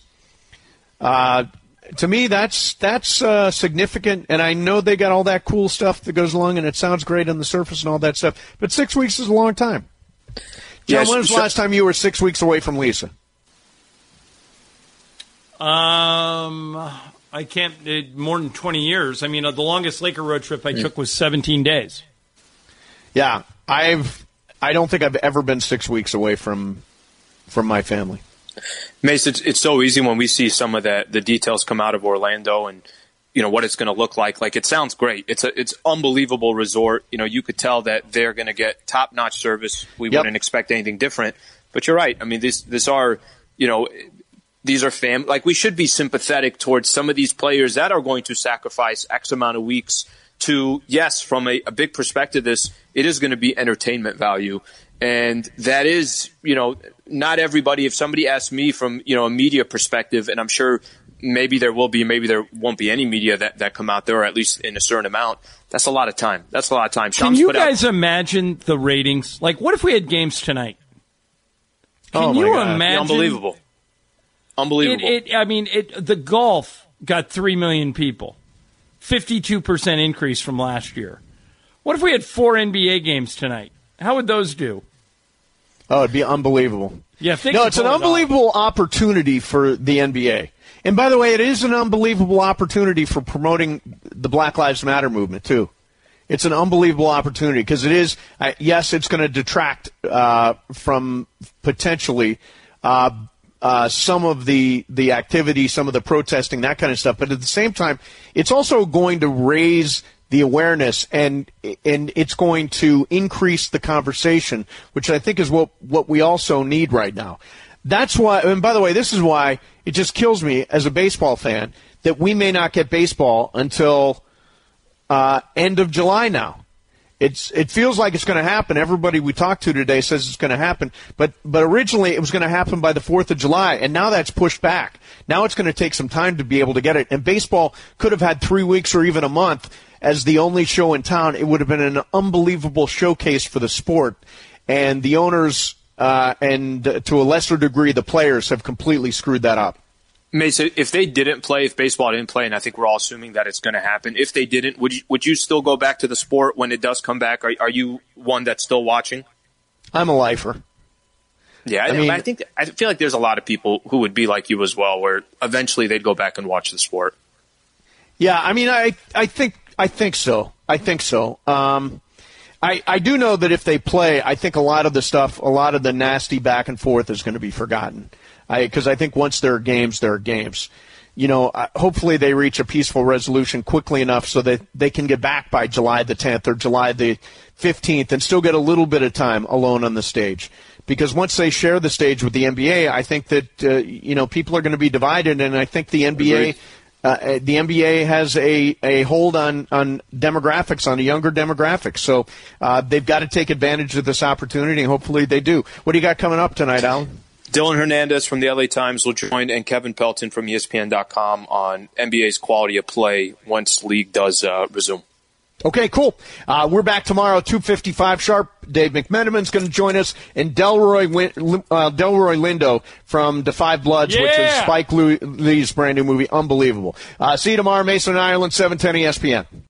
To me, that's significant, and I know they got all that cool stuff that goes along, and it sounds great on the surface and all that stuff, but 6 weeks is a long time. John, when was the last time you were 6 weeks away from Lisa? I can't, more than 20 years. I mean, the longest Laker road trip I took was 17 days. Yeah, I don't think I've ever been 6 weeks away from my family. Mace, it's so easy when we see some of the details come out of Orlando and, you know, what it's going to look like. Like, it sounds great. It's unbelievable resort. You know, you could tell that they're going to get top-notch service. We wouldn't expect anything different. But you're right. I mean, these are, you know, these are like, we should be sympathetic towards some of these players that are going to sacrifice X amount of weeks to, yes, from a big perspective, it is going to be entertainment value. And that is, you know, not everybody. If somebody asks me from, you know, a media perspective, and I'm sure maybe there will be, maybe there won't be any media that come out there, or at least in a certain amount. That's a lot of time. Can you guys imagine the ratings? Like, what if we had games tonight? Can you imagine? Unbelievable. The golf got 3 million people, 52% increase from last year. What if we had 4 NBA games tonight? How would those do? Oh, it'd be unbelievable. Yeah, it's an unbelievable opportunity for the NBA. And by the way, it is an unbelievable opportunity for promoting the Black Lives Matter movement, too. It's an unbelievable opportunity because it is, yes, it's going to detract from potentially some of the activity, some of the protesting, that kind of stuff. But at the same time, it's also going to raise the awareness, and it's going to increase the conversation, which I think is what we also need right now. That's why, and by the way, this is why it just kills me as a baseball fan that we may not get baseball until end of July now. It feels like it's going to happen. Everybody we talked to today says it's going to happen, but originally it was going to happen by the 4th of July, and now that's pushed back. Now it's going to take some time to be able to get it, and baseball could have had 3 weeks or even a month as the only show in town. It would have been an unbelievable showcase for the sport, and the owners and to a lesser degree the players have completely screwed that up. Mace, if baseball didn't play, and I think we're all assuming that it's going to happen, if they didn't, would you still go back to the sport when it does come back? Are you one that's still watching? I'm a lifer. Yeah, I feel like there's a lot of people who would be like you as well, where eventually they'd go back and watch the sport. Yeah, I mean, I think so. I do know that if they play, I think a lot of the nasty back and forth is going to be forgotten. Because I think once there are games, there are games. You know, hopefully they reach a peaceful resolution quickly enough so that they can get back by July the 10th or July the 15th and still get a little bit of time alone on the stage. Because once they share the stage with the NBA, I think that, people are going to be divided, and I think the NBA... the NBA has a hold on demographics, on a younger demographic. So they've got to take advantage of this opportunity, and hopefully they do. What do you got coming up tonight, Alan? Dylan Hernandez from the LA Times will join, and Kevin Pelton from ESPN.com on NBA's quality of play once league does resume. Okay, cool. We're back tomorrow, 2:55 sharp. Dave McMenamin's going to join us, and Delroy Lindo from Defy Bloods, which is Spike Lee's brand new movie. Unbelievable. See you tomorrow, Mason, Ireland, 710 ESPN.